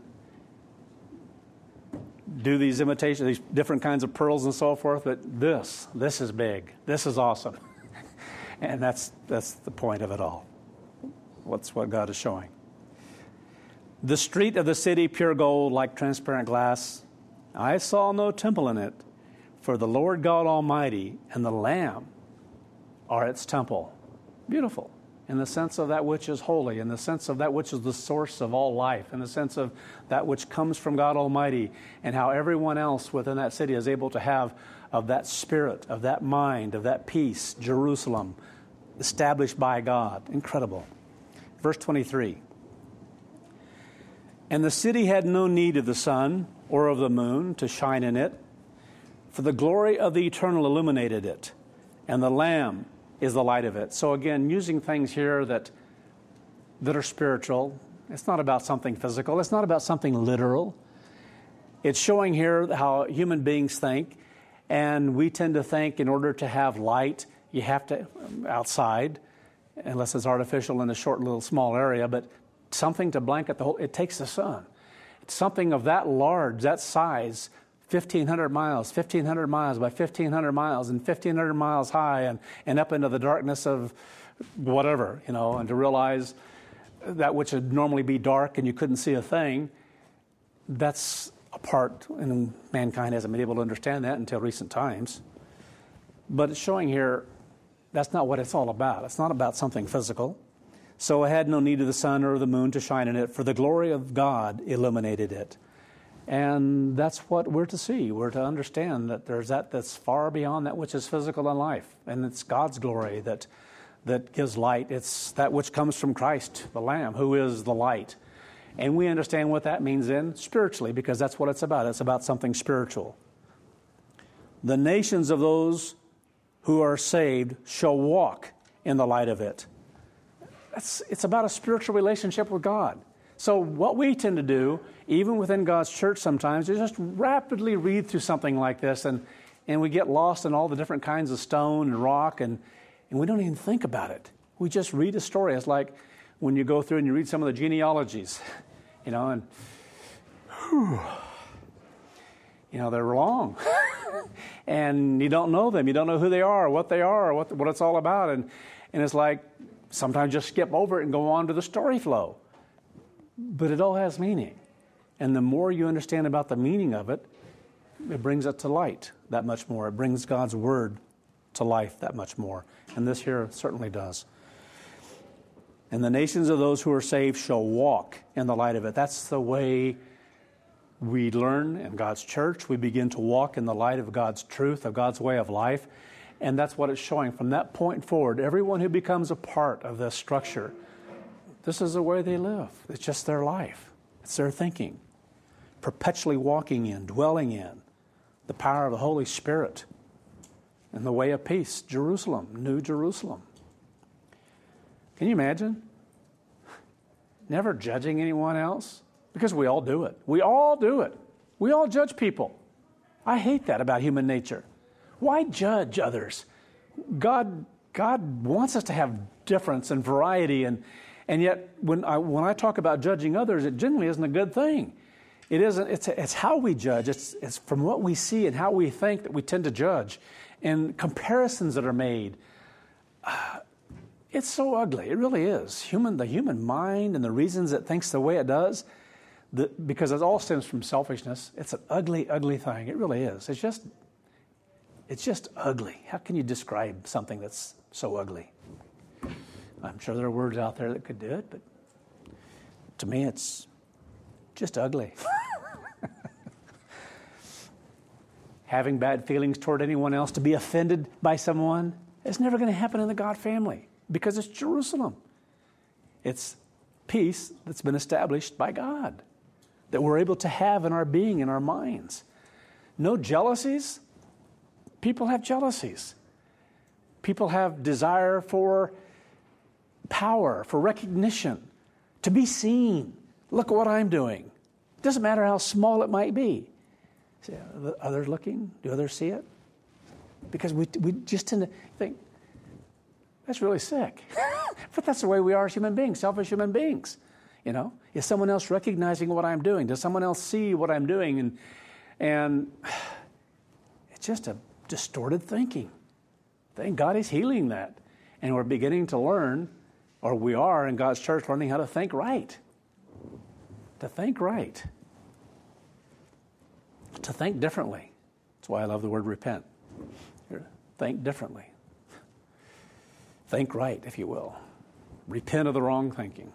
do these imitations, these different kinds of pearls and so forth, but this is big. This is awesome. And that's the point of it all. What's what God is showing. The street of the city, pure gold, like transparent glass. I saw no temple in it, for the Lord God Almighty and the Lamb are its temple. Beautiful. In the sense of that which is holy, in the sense of that which is the source of all life, in the sense of that which comes from God Almighty, and how everyone else within that city is able to have of that spirit, of that mind, of that peace, Jerusalem, established by God. Incredible. Verse 23. And the city had no need of the sun or of the moon to shine in it, for the glory of the Eternal illuminated it, and the Lamb is the light of it. So again, using things here that are spiritual. It's not about something physical. It's not about something literal. It's showing here how human beings think, and we tend to think in order to have light, you have to outside, unless it's artificial in a short little small area, but something to blanket the whole, it takes the sun. It's something of that large, that size, 1,500 miles by 1,500 miles, and 1,500 miles high, and up into the darkness of whatever, and to realize that which would normally be dark and you couldn't see a thing, that's a part, and mankind hasn't been able to understand that until recent times. But it's showing here That's not what it's all about. It's not about something physical. So it had no need of the sun or the moon to shine in it, for the glory of God illuminated it. And that's what we're to see. We're to understand that there's that's far beyond that which is physical in life. And it's God's glory that gives light. It's that which comes from Christ, the Lamb, who is the light. And we understand what that means then spiritually, because that's what it's about. It's about something spiritual. The nations of those who are saved shall walk in the light of it. It's about a spiritual relationship with God. So what we tend to do, even within God's church sometimes, is just rapidly read through something like this, and we get lost in all the different kinds of stone and rock, and we don't even think about it. We just read a story. It's like when you go through and you read some of the genealogies, and they're long. And you don't know them. You don't know who they are, what it's all about. And it's like sometimes just skip over it and go on to the story flow. But it all has meaning. And the more you understand about the meaning of it, it brings it to light that much more. It brings God's word to life that much more. And this here certainly does. And the nations of those who are saved shall walk in the light of it. That's the way we learn in God's church. We begin to walk in the light of God's truth, of God's way of life. And that's what it's showing. From that point forward, everyone who becomes a part of this structure, this is the way they live. It's just their life. It's their thinking. Perpetually walking in, dwelling in the power of the Holy Spirit and the way of peace. Jerusalem, New Jerusalem. Can you imagine? Never judging anyone else? Because we all do it. We all do it. We all judge people. I hate that about human nature. Why judge others? God wants us to have difference and variety, and yet when I talk about judging others, it generally isn't a good thing. It isn't. It's how we judge. It's from what we see and how we think that we tend to judge, and comparisons that are made. It's so ugly. It really is. The human mind and the reasons it thinks the way it does, because it all stems from selfishness. It's an ugly, ugly thing. It really is. It's just ugly. How can you describe something that's so ugly? I'm sure there are words out there that could do it, but to me it's just ugly. Having bad feelings toward anyone else, to be offended by someone, it's never going to happen in the God family because it's Jerusalem. It's peace that's been established by God that we're able to have in our being, in our minds. No jealousies. People have jealousies. People have desire for power, for recognition, to be seen. Look at what I'm doing. It doesn't matter how small it might be. See, are others looking? Do others see it? Because we just tend to think, that's really sick. But that's the way we are as human beings, selfish human beings. Is someone else recognizing what I'm doing? Does someone else see what I'm doing? And it's just a distorted thinking. Thank God He's healing that. And we're beginning to learn, or we are in God's church learning how to think right. To think right. To think differently. That's why I love the word repent. Think differently. Think right, if you will. Repent of the wrong thinking.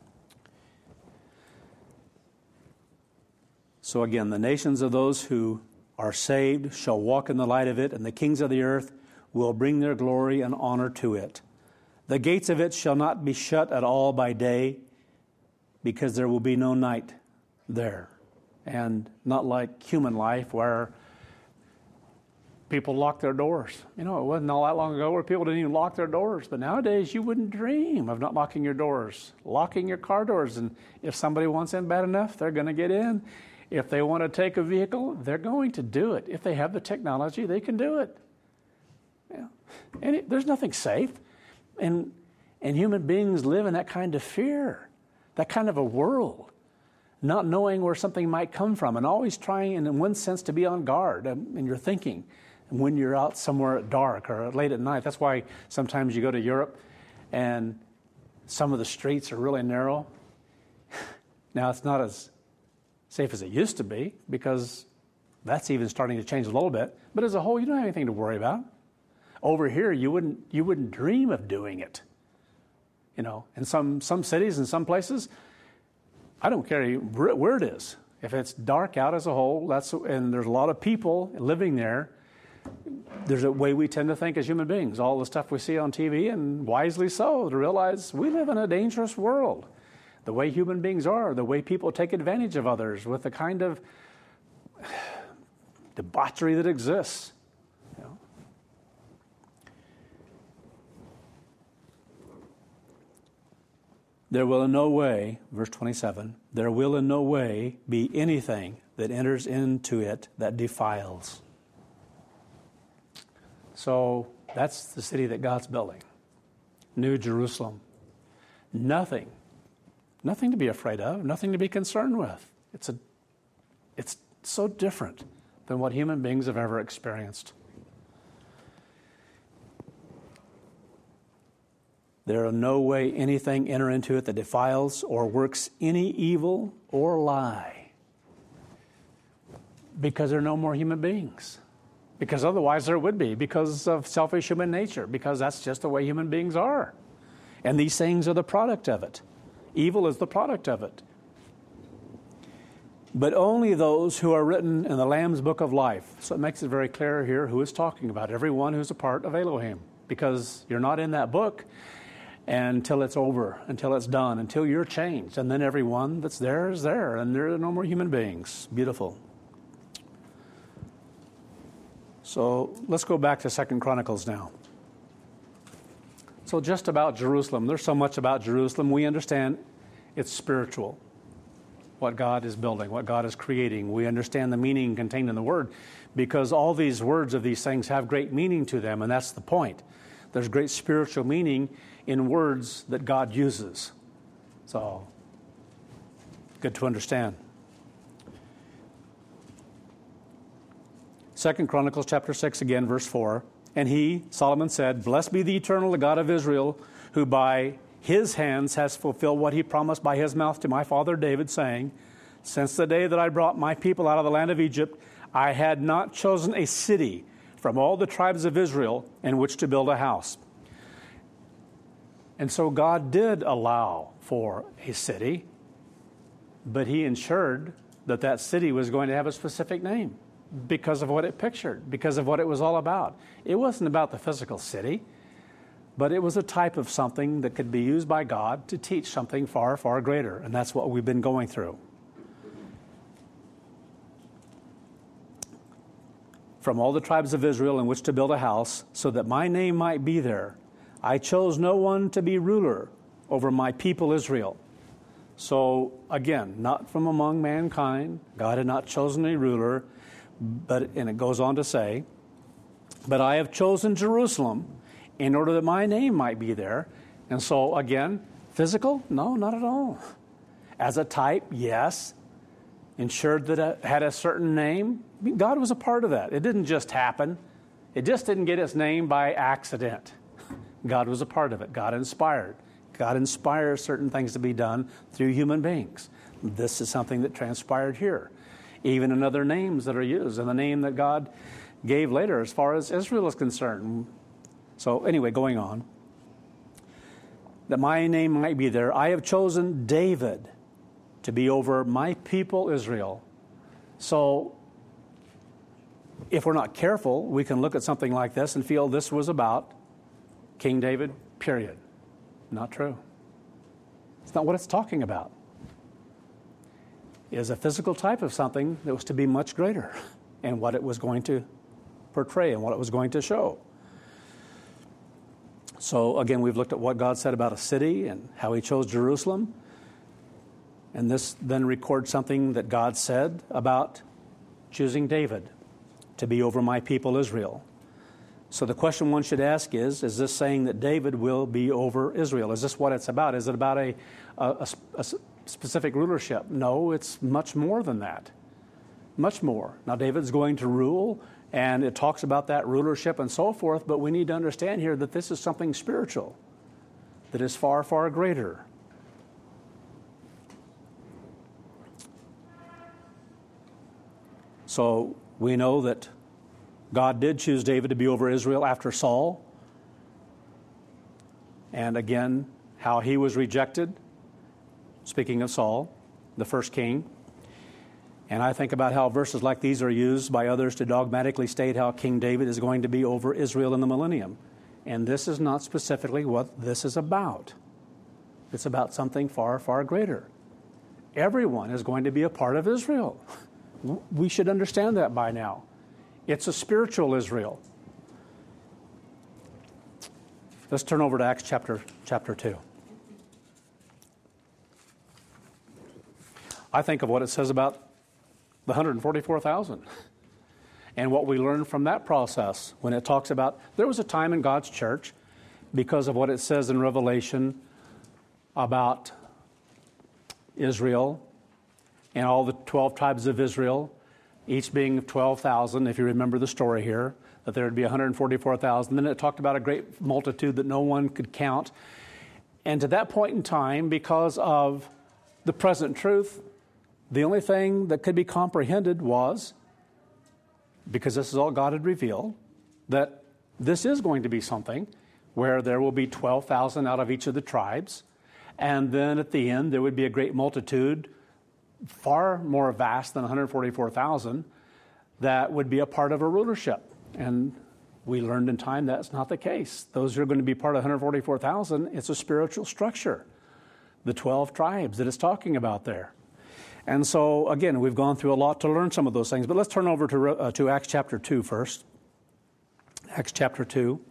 So again, the nations of those who are saved shall walk in the light of it, and the kings of the earth will bring their glory and honor to it. The gates of it shall not be shut at all by day, because there will be no night there. And not like human life where people lock their doors. It wasn't all that long ago where people didn't even lock their doors. But nowadays you wouldn't dream of not locking your doors, locking your car doors. And if somebody wants in bad enough, they're going to get in. If they want to take a vehicle, they're going to do it. If they have the technology, they can do it. Yeah. And there's nothing safe. And human beings live in that kind of fear, that kind of a world, not knowing where something might come from, and always trying, in one sense, to be on guard in your thinking. And when you're out somewhere at dark or late at night, that's why sometimes you go to Europe and some of the streets are really narrow. Now, it's not as safe as it used to be, because that's even starting to change a little bit. But as a whole, you don't have anything to worry about. Over here, you wouldn't dream of doing it. You know, in some cities and some places, I don't care where it is. If it's dark out as a whole, and there's a lot of people living there, there's a way we tend to think as human beings. All the stuff we see on TV, and wisely so, to realize we live in a dangerous world. The way human beings are, the way people take advantage of others with the kind of debauchery that exists. You know? There will in no way, verse 27, there will in no way be anything that enters into it that defiles. So that's the city that God's building. New Jerusalem. Nothing to be afraid of, nothing to be concerned with. It's so different than what human beings have ever experienced. There will no way anything enter into it that defiles or works any evil or lie. Because there are no more human beings. Because otherwise there would be, because of selfish human nature, because that's just the way human beings are. And these things are the product of it. Evil is the product of it. But only those who are written in the Lamb's Book of Life. So it makes it very clear here who is talking about. Everyone who's a part of Elohim. Because you're not in that book until it's over, until it's done, until you're changed. And then everyone that's there is there, and there are no more human beings. Beautiful. So let's go back to 2 Chronicles now. So just about Jerusalem. There's so much about Jerusalem. We understand it's spiritual. What God is building, what God is creating. We understand the meaning contained in the Word because all these words of these things have great meaning to them, and that's the point. There's great spiritual meaning in words that God uses. So, good to understand. 2 Chronicles chapter 6 again, verse 4. And he, Solomon, said, Blessed be the Eternal, the God of Israel, who by his hands has fulfilled what he promised by his mouth to my father David, saying, Since the day that I brought my people out of the land of Egypt, I had not chosen a city from all the tribes of Israel in which to build a house. And so God did allow for a city, but he ensured that that city was going to have a specific name because of what it pictured, because of what it was all about. It wasn't about the physical city, but it was a type of something that could be used by God to teach something far, far greater. And that's what we've been going through. From all the tribes of Israel in which to build a house, so that my name might be there, I chose no one to be ruler over my people Israel. So again, not from among mankind. God had not chosen a ruler, and it goes on to say, but I have chosen Jerusalem in order that my name might be there. And so again, physical? No, not at all. As a type, yes. Ensured that it had a certain name. I mean, God was a part of that. It didn't just happen. It just didn't get its name by accident. God was a part of it. God inspired. God inspires certain things to be done through human beings. This is something that transpired here. Even in other names that are used, and the name that God gave later as far as Israel is concerned. So anyway, going on. That my name might be there, I have chosen David to be over my people Israel. So if we're not careful, we can look at something like this and feel this was about King David, period. Not true. It's not what it's talking about. It is a physical type of something that was to be much greater in what it was going to portray and what it was going to show. So again, we've looked at what God said about a city and how he chose Jerusalem. And this then records something that God said about choosing David to be over my people Israel. So the question one should ask is this saying that David will be over Israel? Is this what it's about? Is it about a specific rulership? No, it's much more than that. Much more. Now, David's going to rule, and it talks about that rulership and so forth, but we need to understand here that this is something spiritual that is far, far greater. So we know that God did choose David to be over Israel after Saul. And again, how he was rejected, speaking of Saul, the first king. And I think about how verses like these are used by others to dogmatically state how King David is going to be over Israel in the millennium. And this is not specifically what this is about. It's about something far, far greater. Everyone is going to be a part of Israel. We should understand that by now. It's a spiritual Israel. Let's turn over to Acts chapter 2. I think of what it says about the 144,000 and what we learned from that process when it talks about there was a time in God's church because of what it says in Revelation about Israel and all the 12 tribes of Israel, each being 12,000, if you remember the story here, that there would be 144,000. Then it talked about a great multitude that no one could count. And to that point in time, because of the present truth, the only thing that could be comprehended was, because this is all God had revealed, that this is going to be something where there will be 12,000 out of each of the tribes. And then at the end, there would be a great multitude, far more vast than 144,000, that would be a part of a rulership. And we learned in time that's not the case. Those who are going to be part of 144,000, it's a spiritual structure. The 12 tribes that it's talking about there. And so, again, we've gone through a lot to learn some of those things. But let's turn over to Acts chapter 2 first. Acts chapter 2.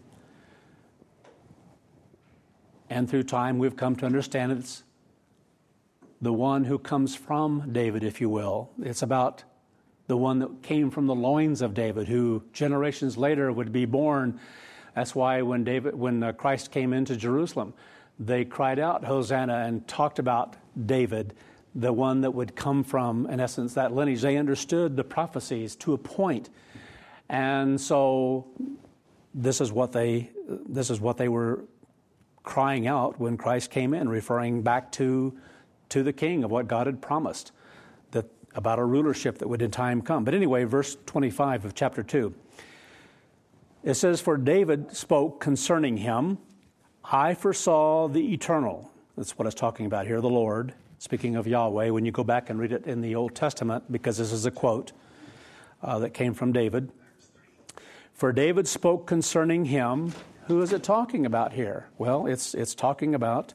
And through time, we've come to understand it's the one who comes from David, if you will. It's about the one that came from the loins of David, who generations later would be born. That's why when Christ came into Jerusalem, they cried out, Hosanna, and talked about David, the one that would come from, in essence, that lineage. They understood the prophecies to a point. And so this is what they were crying out when Christ came in, referring back to the king of what God had promised, that about a rulership that would in time come. But anyway, verse 25 of chapter 2, it says, For David spoke concerning him, I foresaw the eternal. That's what it's talking about here, the Lord, speaking of Yahweh. When you go back and read it in the Old Testament, because this is a quote that came from David. For David spoke concerning him. Who is it talking about here? Well, it's talking about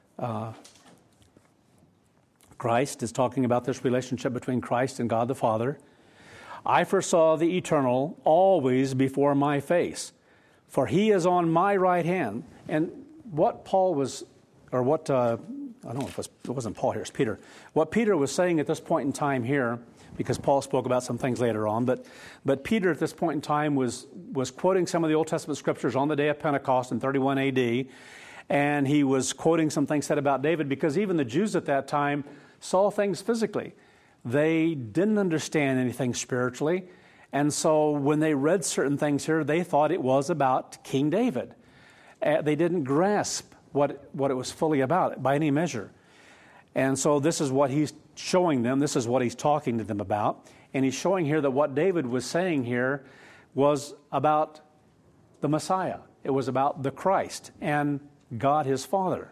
Christ. Is talking about this relationship between Christ and God the Father. I foresaw the eternal always before my face, for he is on my right hand. And what Paul was, or what, I don't know if it wasn't Paul here, it's Peter. What Peter was saying at this point in time here, because Paul spoke about some things later on, but Peter at this point in time was quoting some of the Old Testament scriptures on the day of Pentecost in 31 AD, and he was quoting some things said about David, because even the Jews at that time saw things physically. They didn't understand anything spiritually, and so when they read certain things here, they thought it was about King David. They didn't grasp what it was fully about by any measure. And so this is what he's showing them. This is what he's talking to them about. And he's showing here that what David was saying here was about the Messiah. It was about the Christ and God his Father.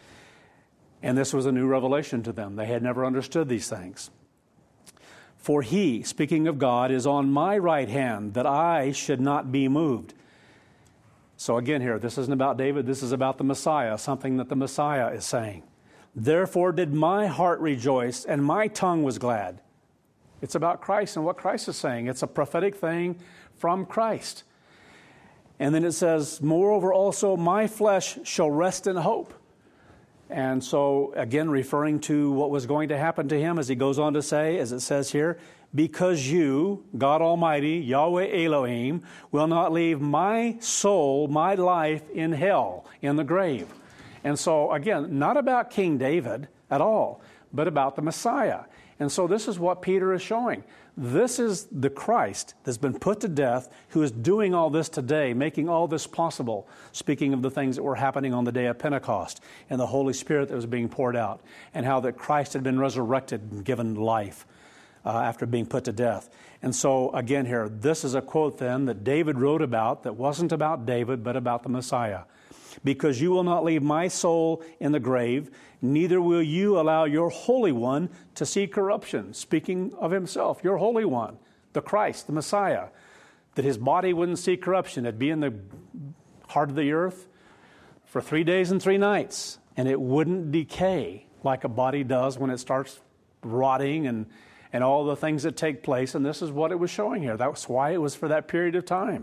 And this was a new revelation to them. They had never understood these things. For he, speaking of God, is on my right hand, that I should not be moved. So again here, this isn't about David. This is about the Messiah, something that the Messiah is saying. Therefore did my heart rejoice, and my tongue was glad. It's about Christ and what Christ is saying. It's a prophetic thing from Christ. And then it says, moreover also my flesh shall rest in hope. And so, again, referring to what was going to happen to him, as he goes on to say, as it says here, because you, God Almighty, Yahweh Elohim, will not leave my soul, my life in hell, in the grave. And so, again, not about King David at all, but about the Messiah. And so this is what Peter is showing. This is the Christ that's been put to death, who is doing all this today, making all this possible, speaking of the things that were happening on the day of Pentecost and the Holy Spirit that was being poured out, and how that Christ had been resurrected and given life after being put to death. And so, again here, this is a quote then that David wrote about that wasn't about David, but about the Messiah. Because you will not leave my soul in the grave, neither will you allow your Holy One to see corruption. Speaking of himself, your Holy One, the Christ, the Messiah, that his body wouldn't see corruption. It'd be in the heart of the earth for 3 days and 3 nights, and it wouldn't decay like a body does when it starts rotting and all the things that take place. And this is what it was showing here. That's why it was for that period of time.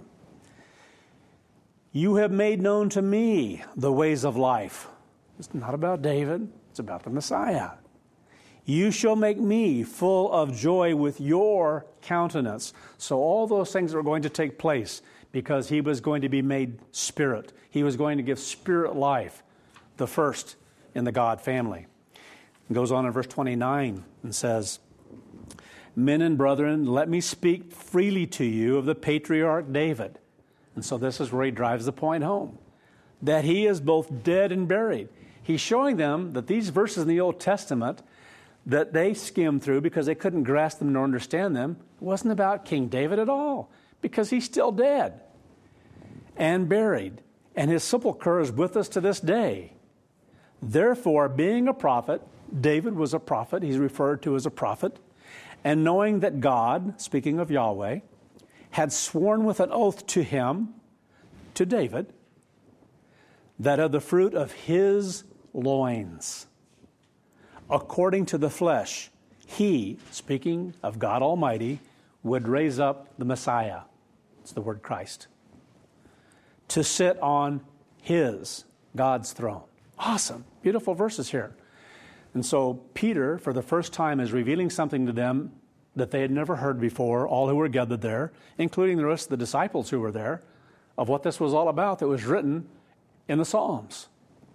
You have made known to me the ways of life. It's not about David. It's about the Messiah. You shall make me full of joy with your countenance. So all those things are going to take place because he was going to be made spirit. He was going to give spirit life, the first in the God family. It goes on in verse 29 and says, Men and brethren, let me speak freely to you of the patriarch David. And so this is where he drives the point home, that he is both dead and buried. He's showing them that these verses in the Old Testament that they skimmed through because they couldn't grasp them nor understand them, wasn't about King David at all, because he's still dead and buried, and his sepulchre is with us to this day. Therefore, being a prophet, David was a prophet, he's referred to as a prophet, and knowing that God, speaking of Yahweh, had sworn with an oath to him, to David, that of the fruit of his loins, according to the flesh, he, speaking of God Almighty, would raise up the Messiah, it's the word Christ, to sit on his, God's throne. Awesome. Beautiful verses here. And so Peter, for the first time, is revealing something to them that they had never heard before, all who were gathered there, including the rest of the disciples who were there, of what this was all about that was written in the Psalms.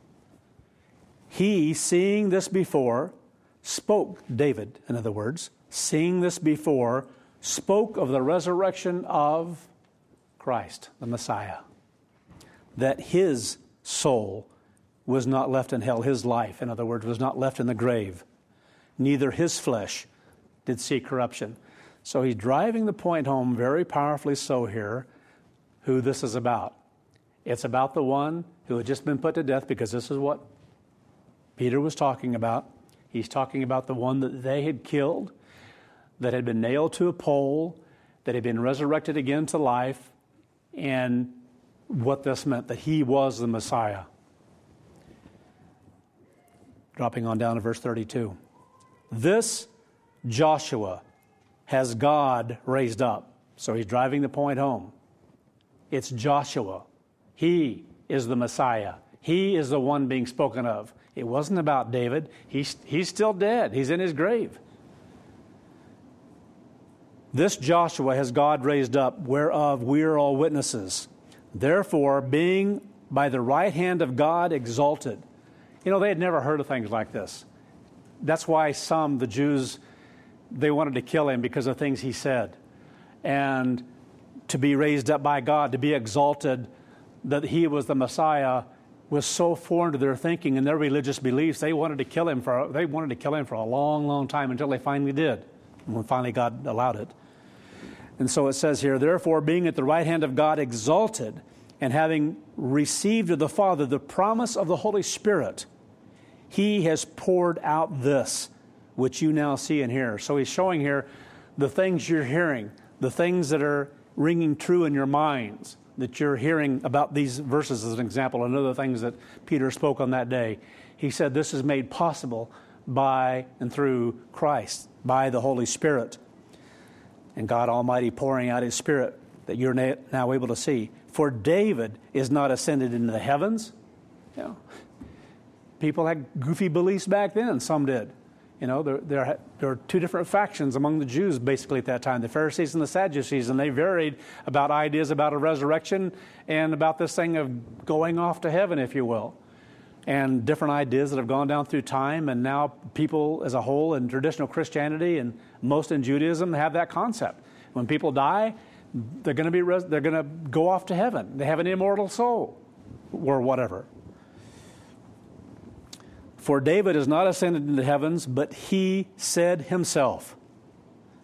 He, seeing this before, spoke, David, in other words, seeing this before, spoke of the resurrection of Christ, the Messiah, that his soul was not left in hell, his life, in other words, was not left in the grave. Neither his flesh did see corruption. So he's driving the point home very powerfully so here, who this is about. It's about the one who had just been put to death, because this is what Peter was talking about. He's talking about the one that they had killed, that had been nailed to a pole, that had been resurrected again to life, and what this meant, that he was the Messiah. Dropping on down to verse 32. This Joshua has God raised up. So he's driving the point home. It's Joshua. He is the Messiah. He is the one being spoken of. It wasn't about David. He's still dead. He's in his grave. This Joshua has God raised up, whereof we are all witnesses. Therefore, being by the right hand of God exalted. You know, they had never heard of things like this. That's why the Jews, they wanted to kill him because of things he said. And to be raised up by God, to be exalted, that he was the Messiah, was so foreign to their thinking and their religious beliefs. They wanted to kill him for a long, long time, until they finally did. And when finally God allowed it. And so it says here, therefore, being at the right hand of God exalted, and having received of the Father the promise of the Holy Spirit, he has poured out this, which you now see and hear. So he's showing here the things you're hearing, the things that are ringing true in your minds, that you're hearing about these verses as an example, and other things that Peter spoke on that day. He said this is made possible by and through Christ, by the Holy Spirit, and God Almighty pouring out his Spirit that you're now able to see. For David is not ascended into the heavens. You know, people had goofy beliefs back then. Some did. You know, there are two different factions among the Jews basically at that time, the Pharisees and the Sadducees, and they varied about ideas about a resurrection and about this thing of going off to heaven, if you will, and different ideas that have gone down through time. And now people as a whole in traditional Christianity and most in Judaism have that concept. When people die, they're going to go off to heaven. They have an immortal soul or whatever. For David is not ascended into the heavens, but he said himself.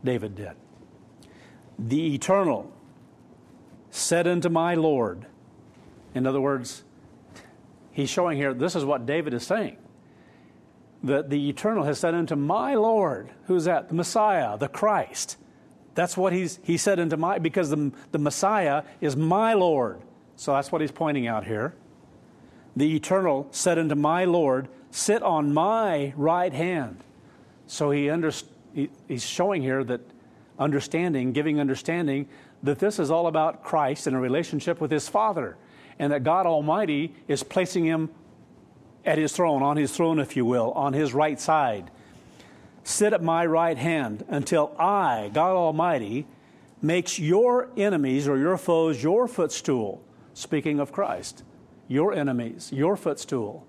David did. The eternal said unto my Lord. In other words, he's showing here, this is what David is saying. That the eternal has said unto my Lord. Who's that? The Messiah, the Christ. That's what he said unto my, because the Messiah is my Lord. So that's what he's pointing out here. The eternal said unto my Lord, sit on my right hand. So he's showing here that giving understanding that this is all about Christ in a relationship with his Father, and that God Almighty is placing him at his throne, on his throne, if you will, on his right side. Sit at my right hand until I, God Almighty, makes your enemies or your foes your footstool. Speaking of Christ, your enemies, your footstool.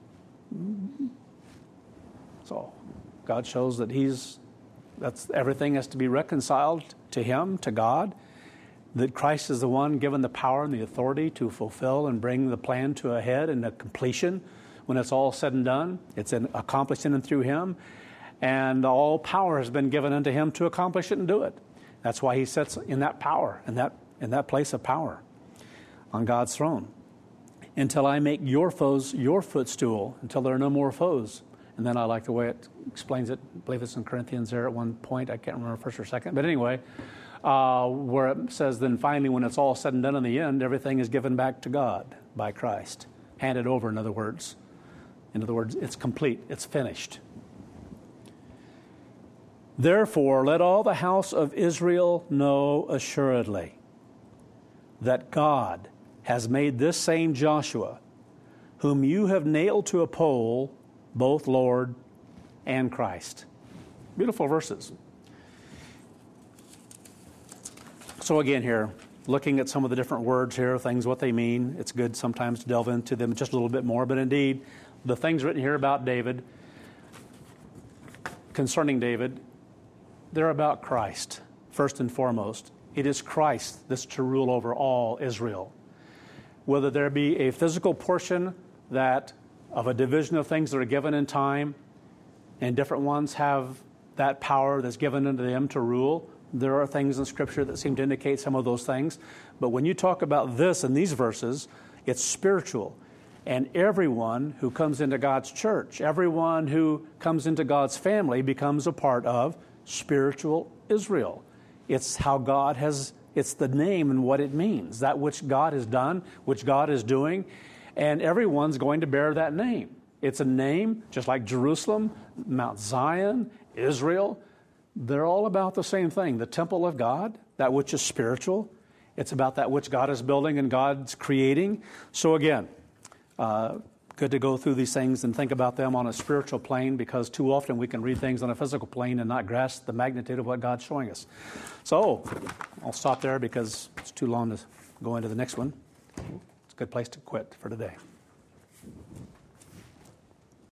So God shows that everything has to be reconciled to him, to God, that Christ is the one given the power and the authority to fulfill and bring the plan to a head and a completion. When it's all said and done, it's accomplished in and through him, and all power has been given unto him to accomplish it and do it. That's why he sits in that power, in that place of power, on God's throne. Until I make your foes your footstool, until there are no more foes. And then I like the way it explains it. I believe it's in Corinthians there at one point. I can't remember first or second. But anyway, where it says, then finally, when it's all said and done in the end, everything is given back to God by Christ. Handed over, in other words. In other words, it's complete. It's finished. Therefore, let all the house of Israel know assuredly that God has made this same Joshua, whom you have nailed to a pole, both Lord and Christ. Beautiful verses. So again here, looking at some of the different words here, things, what they mean, it's good sometimes to delve into them just a little bit more. But indeed, the things written here about David, concerning David, they're about Christ, first and foremost. It is Christ that's to rule over all Israel. Whether there be a physical portion of a division of things that are given in time, and different ones have that power that's given unto them to rule, there are things in Scripture that seem to indicate some of those things. But when you talk about this in these verses, it's spiritual. And everyone who comes into God's church, everyone who comes into God's family becomes a part of spiritual Israel. It's how God it's the name and what it means, that which God has done, which God is doing, and everyone's going to bear that name. It's a name, just like Jerusalem, Mount Zion, Israel. They're all about the same thing, the temple of God, that which is spiritual. It's about that which God is building and God's creating. So again, good to go through these things and think about them on a spiritual plane, because too often we can read things on a physical plane and not grasp the magnitude of what God's showing us. So I'll stop there because it's too long to go into the next one. It's a good place to quit for today.